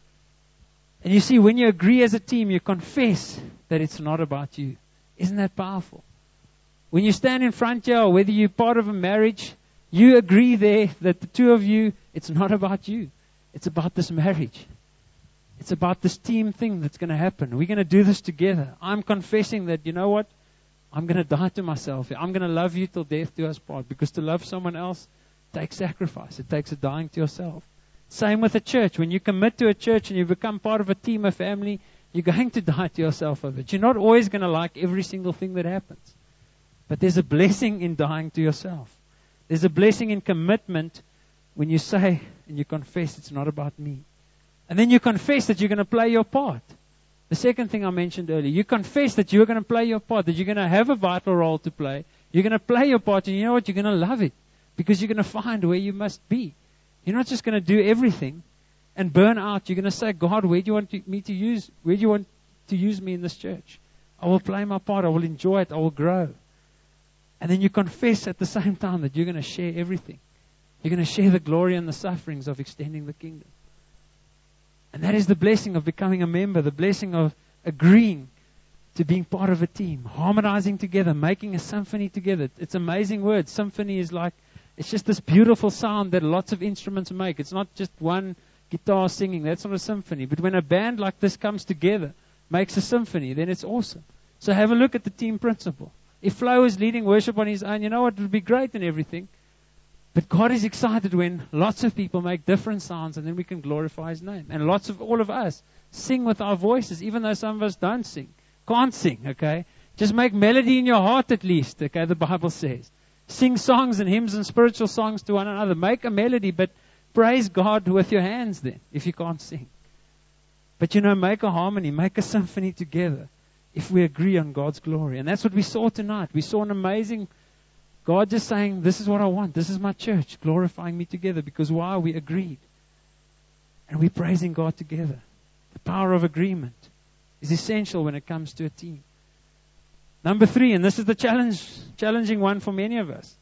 And you see, when you agree as a team, you confess that it's not about you. Isn't that powerful? When you stand in front here, or whether you're part of a marriage, you agree there that the two of you, it's not about you. It's about this marriage. It's about this team thing that's going to happen. We're going to do this together. I'm confessing that, you know what? I'm going to die to myself. I'm going to love you till death do us part. Because to love someone else takes sacrifice. It takes a dying to yourself. Same with a church. When you commit to a church and you become part of a team, a family, you're going to die to yourself of it. You're not always going to like every single thing that happens. But there's a blessing in dying to yourself. There's a blessing in commitment when you say and you confess it's not about me. And then you confess that you're going to play your part. The second thing I mentioned earlier, you confess that you're going to play your part, that you're going to have a vital role to play. You're going to play your part, and you know what? You're going to love it because you're going to find where you must be. You're not just going to do everything and burn out. You're going to say, God, where do you want to, me to use? Where do you want to use me in this church? I will play my part. I will enjoy it. I will grow. And then you confess at the same time that you're going to share everything. You're going to share the glory and the sufferings of extending the kingdom. And that is the blessing of becoming a member, the blessing of agreeing to being part of a team, harmonizing together, making a symphony together. It's amazing word. Symphony is like, it's just this beautiful sound that lots of instruments make. It's not just one guitar singing. That's not a symphony. But when a band like this comes together, makes a symphony, then it's awesome. So have a look at the team principle. If Flo is leading worship on his own, you know what? It would be great and everything. But God is excited when lots of people make different sounds and then we can glorify His name. And lots of all of us sing with our voices, even though some of us don't sing. Can't sing, okay? Just make melody in your heart at least, okay? The Bible says. Sing songs and hymns and spiritual songs to one another. Make a melody, but praise God with your hands then, if you can't sing. But you know, make a harmony, make a symphony together if we agree on God's glory. And that's what we saw tonight. We saw an amazing God just saying, this is what I want. This is my church, glorifying me together. Because why? We agreed. And we're praising God together. The power of agreement is essential when it comes to a team. Number three, and this is the challenge, challenging one for many of us.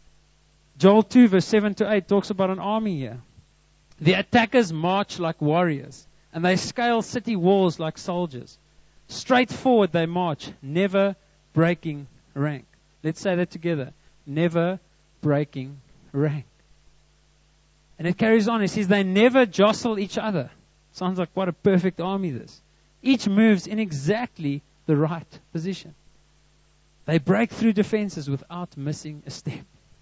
Joel two, verse seven to eight, talks about an army here. The attackers march like warriors, and they scale city walls like soldiers. Straight forward they march, never breaking rank. Let's say that together. Never breaking rank. And it carries on. It says they never jostle each other. Sounds like what a perfect army this. Each moves in exactly the right position. They break through defenses without missing a step.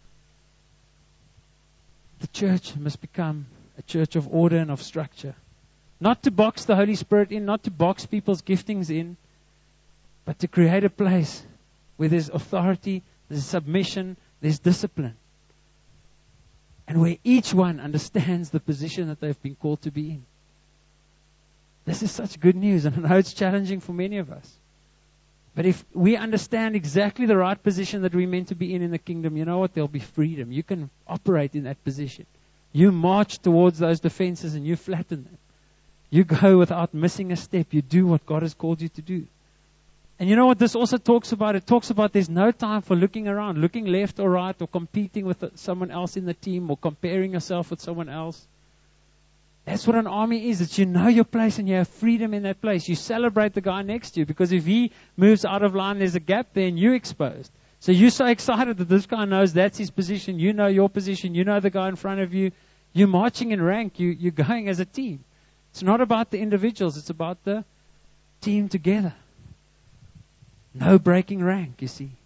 The church must become a church of order and of structure. Not to box the Holy Spirit in, not to box people's giftings in, but to create a place where there's authority, there's submission, there's discipline. And where each one understands the position that they've been called to be in. This is such good news, and I know it's challenging for many of us. But if we understand exactly the right position that we're meant to be in in the kingdom, you know what? There'll be freedom. You can operate in that position. You march towards those defenses and you flatten them. You go without missing a step. You do what God has called you to do. And you know what this also talks about? It talks about there's no time for looking around, looking left or right, or competing with someone else in the team, or comparing yourself with someone else. That's what an army is. It's you know your place and you have freedom in that place. You celebrate the guy next to you, because if he moves out of line, there's a gap there and you're exposed. So you're so excited that this guy knows that's his position. You know your position. You know the guy in front of you. You're marching in rank. You, you're going as a team. It's not about the individuals. It's about the team together. No breaking rank, you see.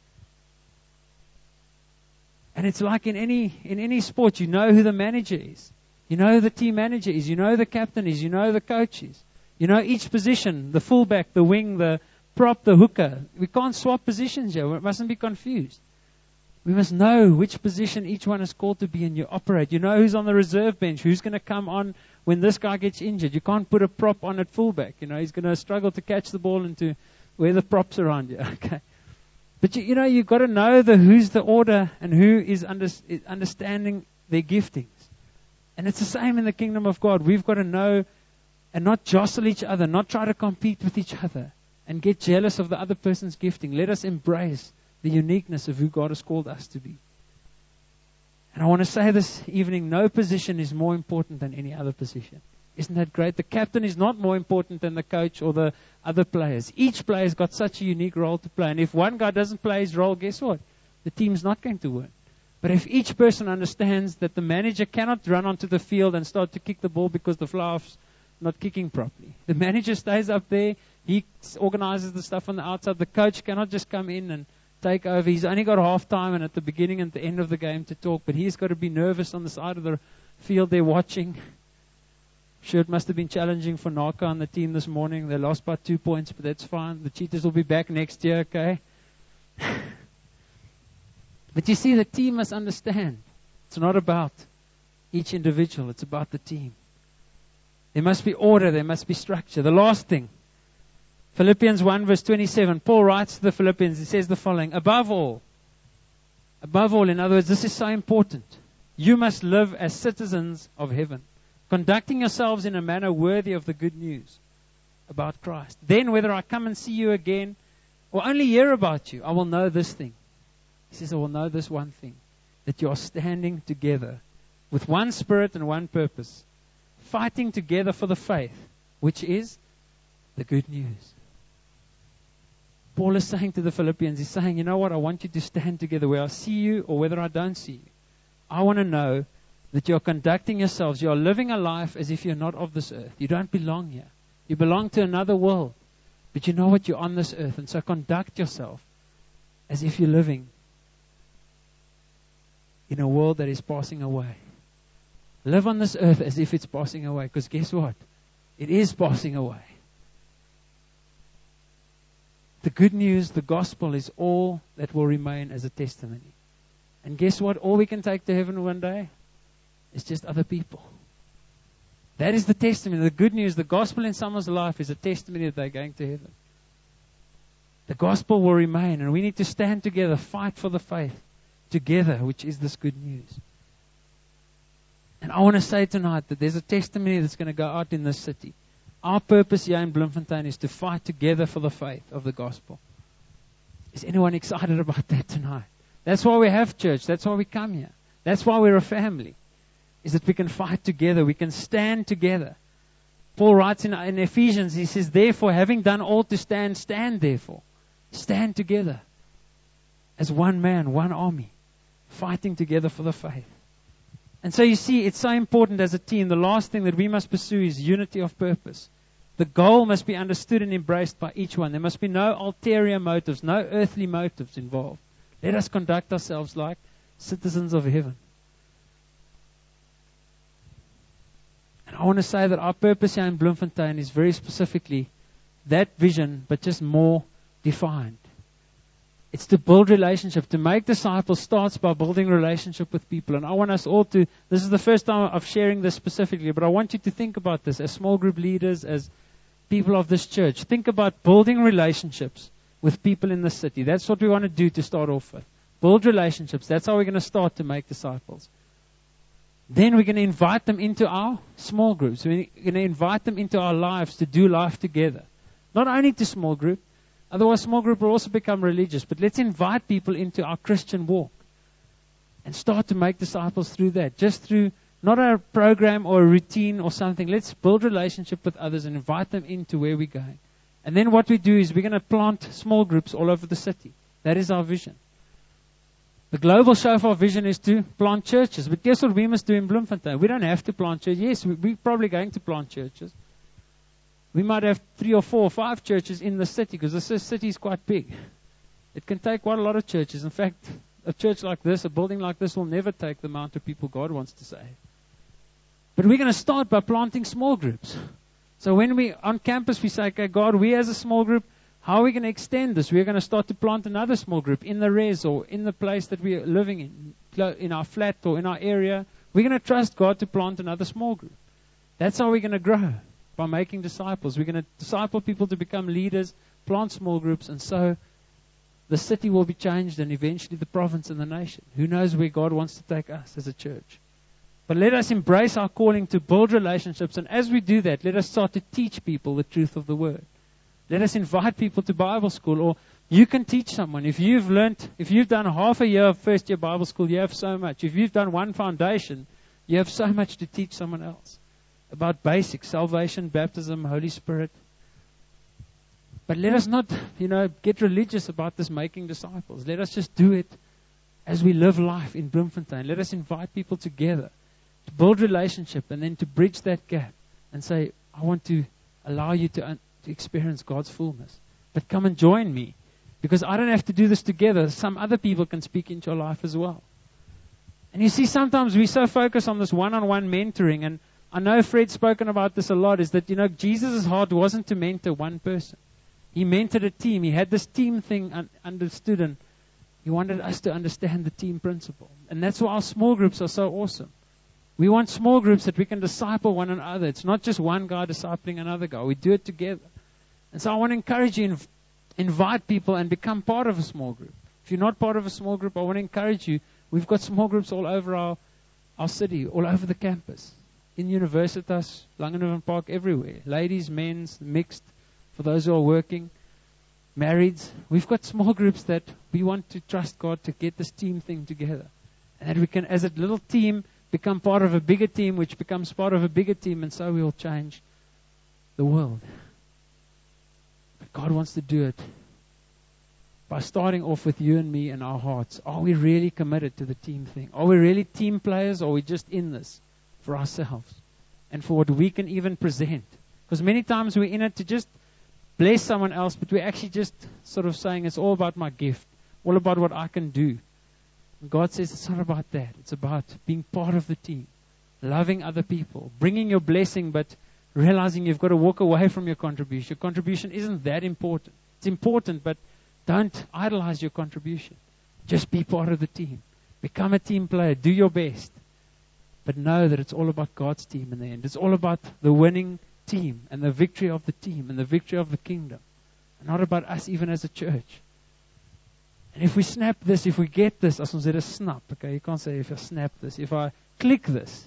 And it's like in any in any sport, you know who the manager is. You know who the team manager is. You know who the captain is. You know who the coach is. You know each position, the fullback, the wing, the prop, the hooker. We can't swap positions here. We mustn't be confused. We must know which position each one is called to be and you operate. You know who's on the reserve bench, who's going to come on when this guy gets injured. You can't put a prop on at fullback. You know, he's going to struggle to catch the ball and to wear the props around you. Okay. But you, you know, you've got to know the who's the order and who is, under, is understanding their giftings. And it's the same in the kingdom of God. We've got to know and not jostle each other, not try to compete with each other and get jealous of the other person's gifting. Let us embrace the uniqueness of who God has called us to be. And I want to say this evening, no position is more important than any other position. Isn't that great? The captain is not more important than the coach or the other players. Each player's got such a unique role to play. And if one guy doesn't play his role, guess what? The team's not going to win. But if each person understands that the manager cannot run onto the field and start to kick the ball because the fly's not kicking properly. The manager stays up there. He organizes the stuff on the outside. The coach cannot just come in and take over. He's only got half time and at the beginning and the end of the game to talk, but he's got to be nervous on the side of the field there watching. Sure, it must have been challenging for Naka and the team this morning. They lost by two points, but that's fine. The Cheetahs will be back next year, okay? But you see, the team must understand. It's not about each individual. It's about the team. There must be order. There must be structure. The last thing, Philippians one verse twenty-seven, Paul writes to the Philippians, he says the following, above all, above all, in other words, this is so important. You must live as citizens of heaven, conducting yourselves in a manner worthy of the good news about Christ. Then whether I come and see you again or only hear about you, I will know this thing. He says, I will know this one thing, that you are standing together with one spirit and one purpose, fighting together for the faith, which is the good news. Paul is saying to the Philippians, he's saying, you know what, I want you to stand together where I see you or whether I don't see you. I want to know that you're conducting yourselves, you're living a life as if you're not of this earth. You don't belong here. You belong to another world. But you know what, you're on this earth. And so conduct yourself as if you're living in a world that is passing away. Live on this earth as if it's passing away. Because guess what? It is passing away. The good news, the gospel, is all that will remain as a testimony. And guess what? All we can take to heaven one day is just other people. That is the testimony. The good news, the gospel in someone's life is a testimony that they're going to heaven. The gospel will remain, and we need to stand together, fight for the faith together, which is this good news. And I want to say tonight that there's a testimony that's going to go out in this city. Our purpose here in Bloemfontein is to fight together for the faith of the gospel. Is anyone excited about that tonight? That's why we have church. That's why we come here. That's why we're a family. Is that we can fight together. We can stand together. Paul writes in, in Ephesians, he says, therefore, having done all to stand, stand therefore. Stand together. As one man, one army. Fighting together for the faith. And so you see, it's so important as a team. The last thing that we must pursue is unity of purpose. The goal must be understood and embraced by each one. There must be no ulterior motives, no earthly motives involved. Let us conduct ourselves like citizens of heaven. And I want to say that our purpose here in Bloemfontein is very specifically that vision, but just more defined. It's to build relationship. To make disciples starts by building relationship with people. And I want us all to, this is the first time of sharing this specifically, but I want you to think about this as small group leaders, as people of this church. Think about building relationships with people in the city. That's what we want to do to start off with. Build relationships. That's how we're going to start to make disciples. Then we're going to invite them into our small groups. We're going to invite them into our lives to do life together. Not only to small group, otherwise small group will also become religious, but let's invite people into our Christian walk and start to make disciples through that. Just through not a program or a routine or something. Let's build relationship with others and invite them into where we're going. And then what we do is we're going to plant small groups all over the city. That is our vision. The global shofar vision is to plant churches. But guess what we must do in Bloemfontein? We don't have to plant churches. Yes, we, we're probably going to plant churches. We might have three or four or five churches in the city because the city is quite big. It can take quite a lot of churches. In fact, a church like this, a building like this will never take the amount of people God wants to save. But we're going to start by planting small groups. So when we, on campus, we say, okay, God, we as a small group, How are we going to extend this? We're going to start to plant another small group in the res or in the place that we're living in, in our flat or in our area. We're going to trust God to plant another small group. That's how we're going to grow, by making disciples. We're going to disciple people to become leaders, plant small groups, and so the city will be changed and eventually the province and the nation. Who knows where God wants to take us as a church. But let us embrace our calling to build relationships, and as we do that, let us start to teach people the truth of the Word. Let us invite people to Bible school, or you can teach someone. If you've learnt, if you've done half a year of first year Bible school, you have so much. If you've done one foundation, you have so much to teach someone else about basics, salvation, baptism, Holy Spirit. But let us not, you know, get religious about this making disciples. Let us just do it as we live life in Bloemfontein. Let us invite people together to build relationship and then to bridge that gap and say, I want to allow you to un- to experience God's fullness. But come and join me, because I don't have to do this together. Some other people can speak into your life as well. And you see, sometimes we so focus on this one-on-one mentoring, and I know Fred's spoken about this a lot, is that, you know, Jesus' heart wasn't to mentor one person. He mentored a team. He had this team thing un- understood, and he wanted us to understand the team principle. And that's why our small groups are so awesome. We want small groups that we can disciple one another. It's not just one guy discipling another guy. We do it together. And so I want to encourage you, inv- invite people and become part of a small group. If you're not part of a small group, I want to encourage you. We've got small groups all over our, our city, all over the campus. In Universitas, Langenhoven Park, everywhere. Ladies, men's, mixed, for those who are working, marrieds. We've got small groups that we want to trust God to get this team thing together. And that we can, as a little team, become part of a bigger team, which becomes part of a bigger team, and so we will change the world. But God wants to do it by starting off with you and me and our hearts. Are we really committed to the team thing? Are we really team players, or are we just in this for ourselves and for what we can even present? Because many times we're in it to just bless someone else, but we're actually just sort of saying it's all about my gift, all about what I can do. And God says it's not about that. It's about being part of the team, loving other people, bringing your blessing, but realizing you've got to walk away from your contribution. Your contribution isn't that important. It's important, but don't idolize your contribution. Just be part of the team. Become a team player. Do your best. But know that it's all about God's team in the end. It's all about the winning team and the victory of the team and the victory of the kingdom. And not about us even as a church. And if we snap this, if we get this, as ons het 'n snap, okay, you can't say if I snap this, if I click this,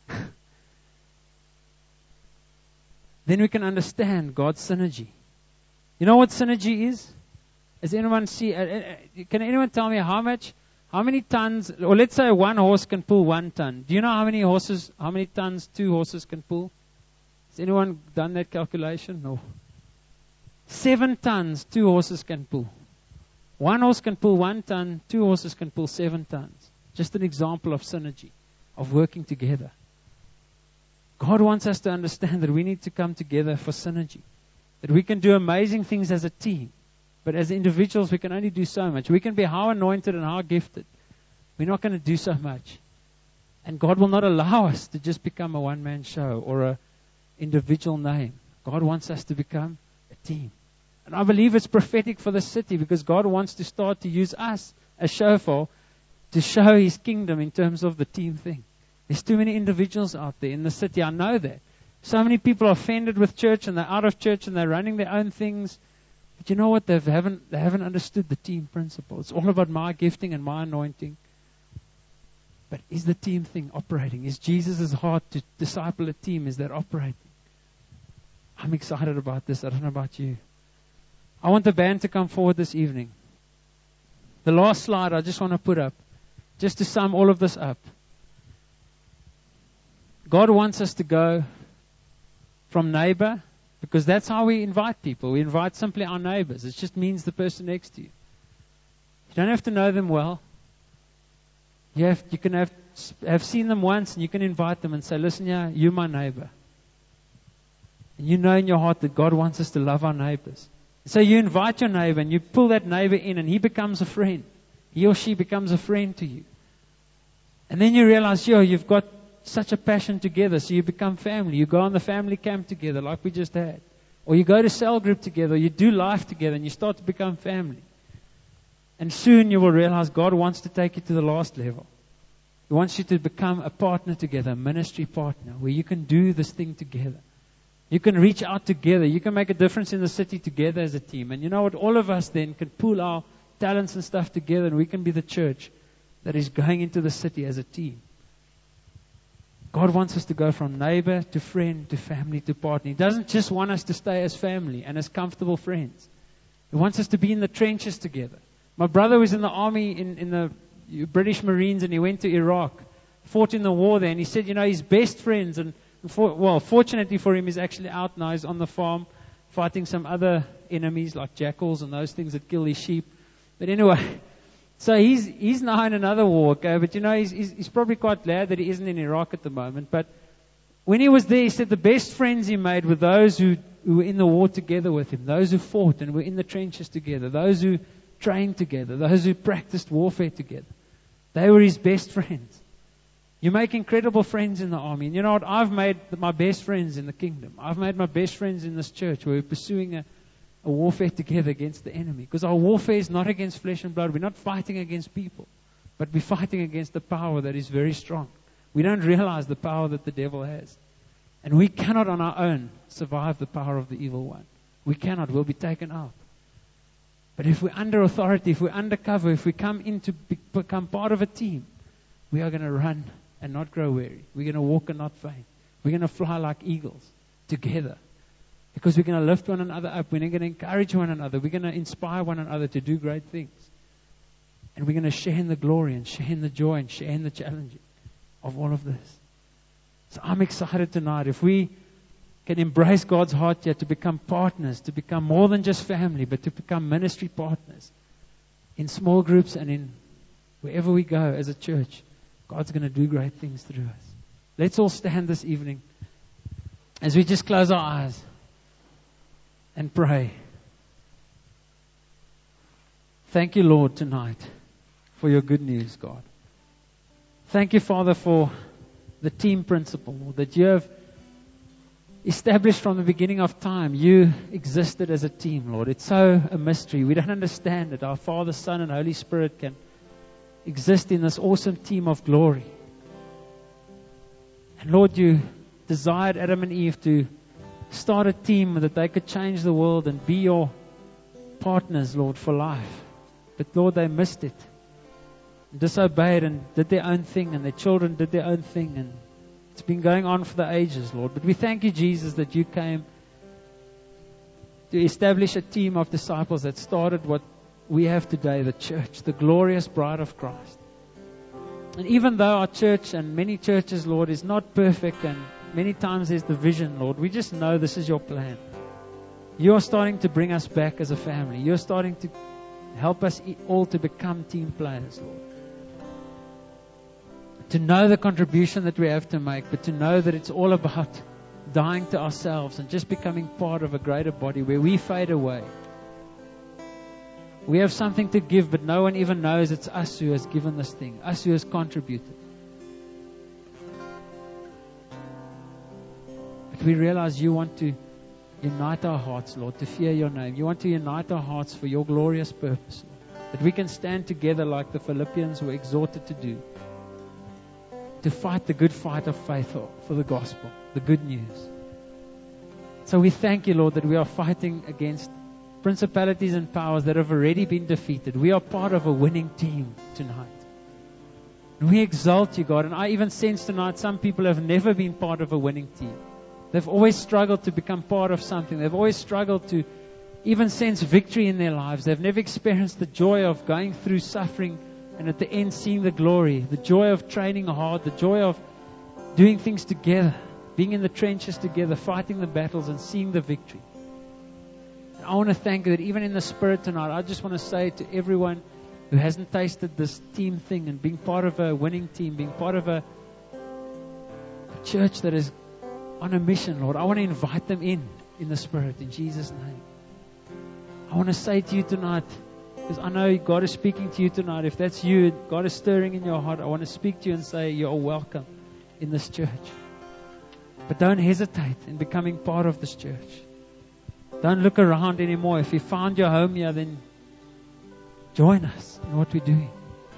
then we can understand God's synergy. You know what synergy is? Does anyone see, uh, uh, can anyone tell me how much, how many tons, or let's say one horse can pull one ton. Do you know how many horses, how many tons two horses can pull? Has anyone done that calculation? No. Seven tons two horses can pull. One horse can pull one ton, two horses can pull seven tons. Just an example of synergy, of working together. God wants us to understand that we need to come together for synergy. That we can do amazing things as a team. But as individuals, we can only do so much. We can be how anointed and how gifted. We're not going to do so much. And God will not allow us to just become a one-man show or an individual name. God wants us to become a team. And I believe it's prophetic for the city, because God wants to start to use us as shofar to show His kingdom in terms of the team thing. There's too many individuals out there in the city. I know that. So many people are offended with church, and they're out of church, and they're running their own things. But you know what? They haven't, they haven't understood the team principle. It's all about my gifting and my anointing. But is the team thing operating? Is Jesus' heart to disciple a team, is that operating? I'm excited about this. I don't know about you. I want the band to come forward this evening. The last slide I just want to put up, just to sum all of this up. God wants us to go from neighbor, because that's how we invite people. We invite simply our neighbors. It just means the person next to you. You don't have to know them well. You have, you can have, have seen them once, and you can invite them and say, listen, yeah, you're my neighbor. And you know in your heart that God wants us to love our neighbors. So you invite your neighbor, and you pull that neighbor in, and he becomes a friend. He or she becomes a friend to you. And then you realize, yo, you've got such a passion together, so you become family. You go on the family camp together like we just had. Or you go to cell group together, you do life together, and you start to become family. And soon you will realize God wants to take you to the last level. He wants you to become a partner together, a ministry partner, where you can do this thing together. You can reach out together. You can make a difference in the city together as a team. And you know what? All of us then can pool our talents and stuff together, and we can be the church that is going into the city as a team. God wants us to go from neighbor to friend to family to partner. He doesn't just want us to stay as family and as comfortable friends. He wants us to be in the trenches together. My brother was in the army in, in the British Marines, and he went to Iraq, fought in the war there, and he said, you know, his best friends, and for, well, fortunately for him, he's actually out now. He's on the farm fighting some other enemies like jackals and those things that kill his sheep. But anyway, so he's he's now in another war, okay? But you know, he's, he's, he's probably quite glad that he isn't in Iraq at the moment. But when he was there, he said the best friends he made were those who, who were in the war together with him, those who fought and were in the trenches together, those who trained together, those who practiced warfare together. They were his best friends. You make incredible friends in the army. And you know what? I've made my best friends in the kingdom. I've made my best friends in this church where we're pursuing a, a warfare together against the enemy. Because our warfare is not against flesh and blood. We're not fighting against people. But we're fighting against the power that is very strong. We don't realize the power that the devil has. And we cannot on our own survive the power of the evil one. We cannot. We'll be taken out. But if we're under authority, if we're undercover, if we come in to be, become part of a team, we are going to run and not grow weary. We're going to walk and not faint. We're going to fly like eagles together. Because we're going to lift one another up. We're going to encourage one another. We're going to inspire one another to do great things. And we're going to share in the glory and share in the joy and share in the challenging of all of this. So I'm excited tonight. If we can embrace God's heart here to become partners, to become more than just family, but to become ministry partners in small groups and in wherever we go as a church, God's going to do great things through us. Let's all stand this evening as we just close our eyes and pray. Thank you, Lord, tonight for your good news, God. Thank you, Father, for the team principle that you have established from the beginning of time. You existed as a team, Lord. It's so a mystery. We don't understand it. Our Father, Son, and Holy Spirit can exist in this awesome team of glory. And Lord, you desired Adam and Eve to start a team that they could change the world and be your partners, Lord, for life. But Lord, they missed it, disobeyed and did their own thing, and their children did their own thing, and it's been going on for the ages, Lord. But we thank you, Jesus, that you came to establish a team of disciples that started what we have today, the church, the glorious bride of Christ. And even though our church and many churches, Lord, is not perfect, and many times there's division, Lord, we just know this is your plan. You're starting to bring us back as a family. You're starting to help us all to become team players, Lord. To know the contribution that we have to make, but to know that it's all about dying to ourselves and just becoming part of a greater body where we fade away. We have something to give, but no one even knows it's us who has given this thing, us who has contributed. But we realize you want to unite our hearts, Lord, to fear your name. You want to unite our hearts for your glorious purpose, Lord. That we can stand together like the Philippians were exhorted to do, to fight the good fight of faith for the gospel, the good news. So we thank you, Lord, that we are fighting against principalities and powers that have already been defeated. We are part of a winning team tonight. And we exalt you, God. And I even sense tonight some people have never been part of a winning team. They've always struggled to become part of something. They've always struggled to even sense victory in their lives. They've never experienced the joy of going through suffering and at the end seeing the glory, the joy of training hard, the joy of doing things together, being in the trenches together, fighting the battles and seeing the victory. And I want to thank you that even in the spirit tonight, I just want to say to everyone who hasn't tasted this team thing and being part of a winning team, being part of a, a church that is on a mission, Lord, I want to invite them in, in the spirit, in Jesus' name. I want to say to you tonight, because I know God is speaking to you tonight. If that's you, God is stirring in your heart, I want to speak to you and say you're welcome in this church. But don't hesitate in becoming part of this church. Don't look around anymore. If you found your home here, then join us in what we're doing.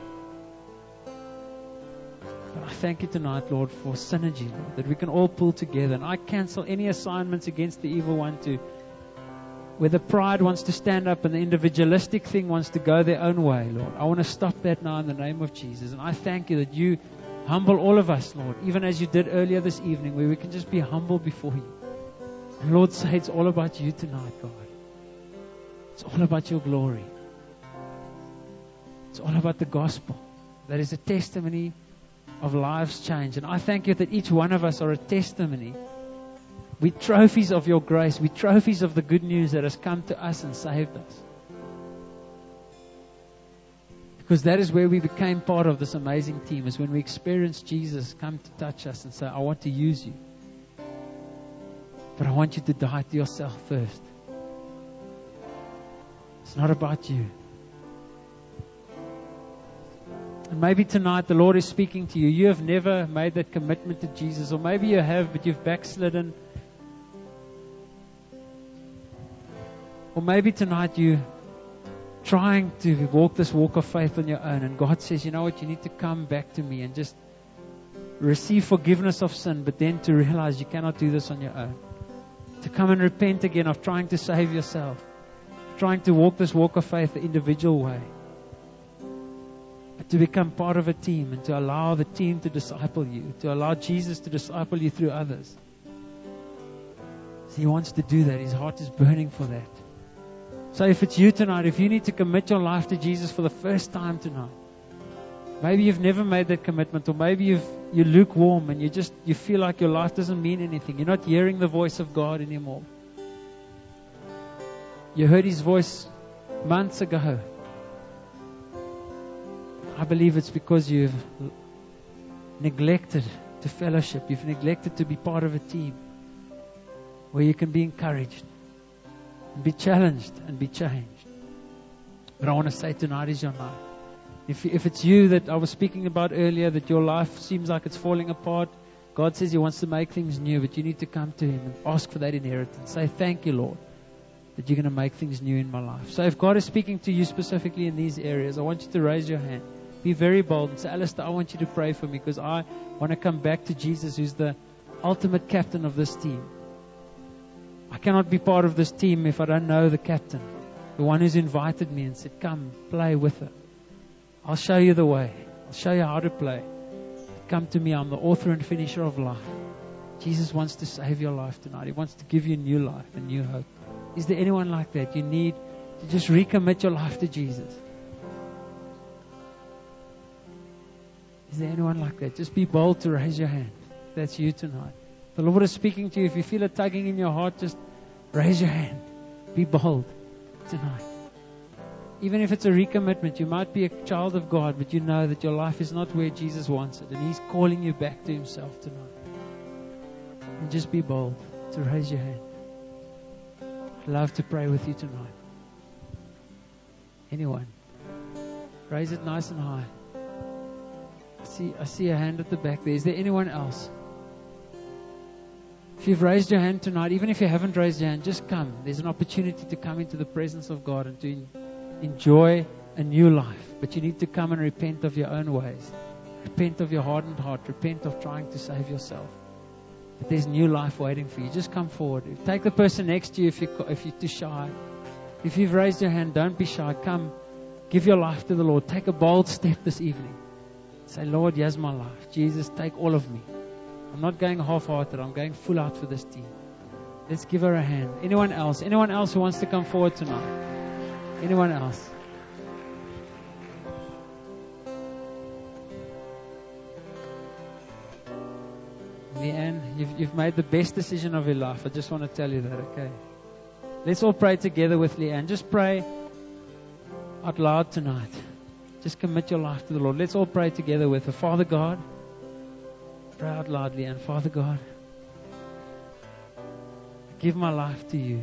But I thank you tonight, Lord, for synergy, Lord, that we can all pull together. And I cancel any assignments against the evil one to, where the pride wants to stand up and the individualistic thing wants to go their own way, Lord. I want to stop that now in the name of Jesus. And I thank you that you humble all of us, Lord, even as you did earlier this evening, where we can just be humble before you. And Lord, say it's all about you tonight, God. It's all about your glory. It's all about the gospel. That is a testimony of lives changed. And I thank you that each one of us are a testimony. We're trophies of your grace. We're trophies of the good news that has come to us and saved us. Because that is where we became part of this amazing team, is when we experienced Jesus come to touch us and say, I want to use you. But I want you to die to yourself first. It's not about you. And maybe tonight the Lord is speaking to you. You have never made that commitment to Jesus. Or maybe you have, but you've backslidden. Or maybe tonight you're trying to walk this walk of faith on your own. And God says, you know what, you need to come back to me and just receive forgiveness of sin. But then to realize you cannot do this on your own. To come and repent again of trying to save yourself. Trying to walk this walk of faith the individual way. But to become part of a team and to allow the team to disciple you. To allow Jesus to disciple you through others. So He wants to do that. His heart is burning for that. So if it's you tonight, if you need to commit your life to Jesus for the first time tonight, maybe you've never made that commitment, or maybe you've, you're lukewarm and you just you feel like your life doesn't mean anything. You're not hearing the voice of God anymore. You heard His voice months ago. I believe it's because you've neglected to fellowship. You've neglected to be part of a team where you can be encouraged, and be challenged and be changed. But I want to say tonight is your night. If, if it's you that I was speaking about earlier, that your life seems like it's falling apart, God says He wants to make things new, but you need to come to Him and ask for that inheritance. Say, thank you, Lord, that you're going to make things new in my life. So if God is speaking to you specifically in these areas, I want you to raise your hand. Be very bold and say, Alistair, I want you to pray for me because I want to come back to Jesus, who's the ultimate captain of this team. I cannot be part of this team if I don't know the captain, the one who's invited me and said, come, play with her. I'll show you the way. I'll show you how to play. Come to me. I'm the author and finisher of life. Jesus wants to save your life tonight. He wants to give you new life and new hope. Is there anyone like that? You need to just recommit your life to Jesus. Is there anyone like that? Just be bold to raise your hand. That's you tonight. The Lord is speaking to you. If you feel it tugging in your heart, just raise your hand. Be bold tonight. Even if it's a recommitment, you might be a child of God, but you know that your life is not where Jesus wants it. And He's calling you back to Himself tonight. And just be bold to raise your hand. I'd love to pray with you tonight. Anyone? Raise it nice and high. I see, I see a hand at the back there. Is there anyone else? If you've raised your hand tonight, even if you haven't raised your hand, just come. There's an opportunity to come into the presence of God and to enjoy a new life. But you need to come and repent of your own ways. Repent of your hardened heart. Repent of trying to save yourself. But there's new life waiting for you. Just come forward. Take the person next to you if, you, if you're too shy. If you've raised your hand, don't be shy. Come, give your life to the Lord. Take a bold step this evening. Say, Lord, here's my life. Jesus, take all of me. I'm not going half-hearted. I'm going full out for this team. Let's give her a hand. Anyone else? Anyone else who wants to come forward tonight? Anyone else? Leanne, you've, you've made the best decision of your life. I just want to tell you that, okay? Let's all pray together with Leanne. Just pray out loud tonight. Just commit your life to the Lord. Let's all pray together with her. Father God, pray out loud, Leanne. Father God, I give my life to you.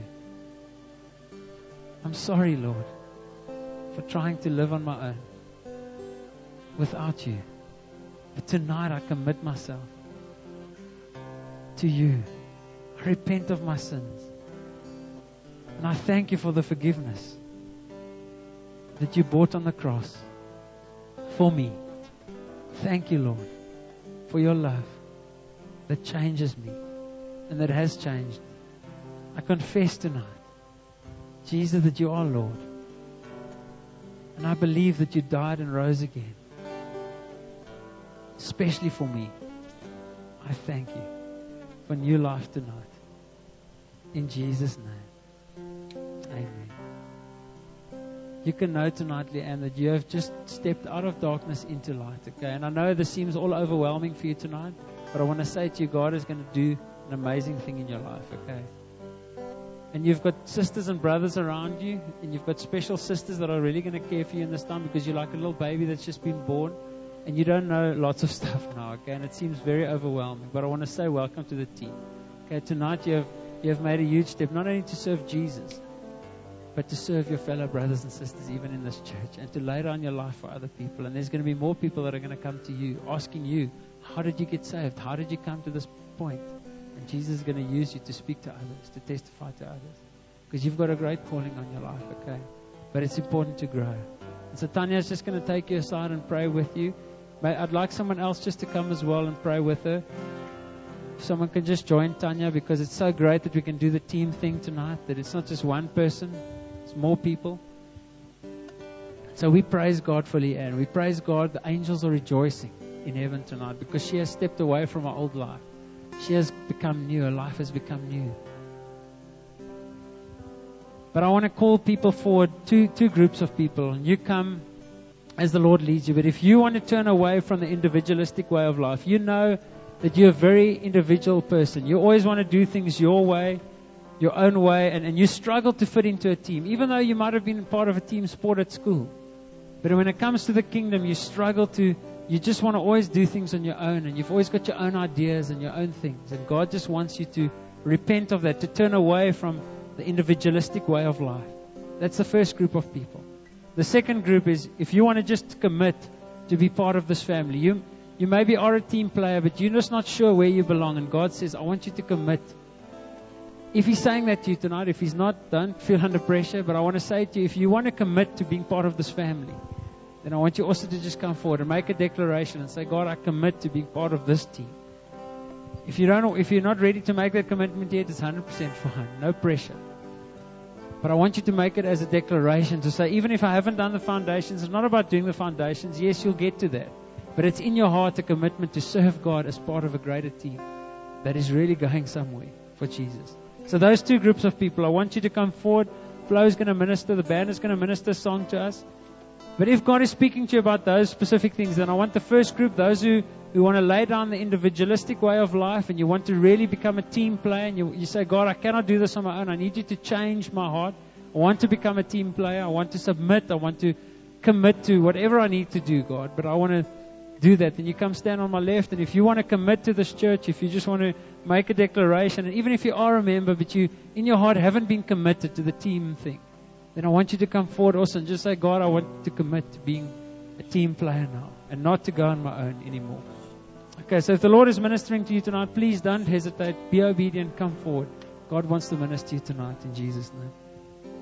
I'm sorry, Lord, for trying to live on my own without you. But tonight I commit myself to you. I repent of my sins. And I thank you for the forgiveness that you bought on the cross for me. Thank you, Lord, for your love that changes me and that has changed me. I confess tonight, Jesus, that you are Lord. And I believe that you died and rose again, especially for me. I thank you for new life tonight. In Jesus' name, amen. You can know tonight, Leanne, that you have just stepped out of darkness into light, okay? And I know this seems all overwhelming for you tonight, but I want to say to you, God is going to do an amazing thing in your life, okay? And you've got sisters and brothers around you, and you've got special sisters that are really going to care for you in this time, because you're like a little baby that's just been born, and you don't know lots of stuff now, okay? And it seems very overwhelming, but I want to say welcome to the team. Okay, tonight you have you have made a huge step, not only to serve Jesus, but to serve your fellow brothers and sisters, even in this church, and to lay down your life for other people. And there's going to be more people that are going to come to you, asking you, how did you get saved? How did you come to this point? And Jesus is going to use you to speak to others, to testify to others, because you've got a great calling on your life, okay? But it's important to grow. And so Tanya is just going to take you aside and pray with you. I'd like someone else just to come as well and pray with her. If someone can just join Tanya, because it's so great that we can do the team thing tonight, that it's not just one person, it's more people. So we praise God for Leanne. We praise God. The angels are rejoicing in heaven tonight, because she has stepped away from her old life. She has become new. Her life has become new. But I want to call people forward, two, two groups of people. And you come as the Lord leads you. But if you want to turn away from the individualistic way of life, you know that you're a very individual person. You always want to do things your way, your own way, and, and you struggle to fit into a team, even though you might have been part of a team sport at school. But when it comes to the kingdom, you struggle to, you just want to always do things on your own, and you've always got your own ideas and your own things. And God just wants you to repent of that, to turn away from the individualistic way of life. That's the first group of people. The second group is, if you want to just commit to be part of this family, you you maybe are a team player, but you're just not sure where you belong, and God says, I want you to commit. If He's saying that to you tonight, if He's not, don't feel under pressure, but I want to say to you, if you want to commit to being part of this family, then I want you also to just come forward and make a declaration and say, God, I commit to being part of this team. If you don't, if you're not ready to make that commitment yet, it's one hundred percent fine, no pressure. But I want you to make it as a declaration to say, even if I haven't done the foundations, it's not about doing the foundations. Yes, you'll get to that. But it's in your heart a commitment to serve God as part of a greater team that is really going somewhere for Jesus. So those two groups of people, I want you to come forward. Flo is going to minister. The band is going to minister a song to us. But if God is speaking to you about those specific things, then I want the first group, those who, who want to lay down the individualistic way of life, and you want to really become a team player, and you, you say, God, I cannot do this on my own. I need you to change my heart. I want to become a team player. I want to submit. I want to commit to whatever I need to do, God. But I want to do that. Then you come stand on my left. And if you want to commit to this church, if you just want to make a declaration, and even if you are a member, but you in your heart haven't been committed to the team thing, then I want you to come forward also and just say, God, I want to commit to being a team player now and not to go on my own anymore. Okay, so if the Lord is ministering to you tonight, please don't hesitate. Be obedient. Come forward. God wants to minister to you tonight in Jesus' name.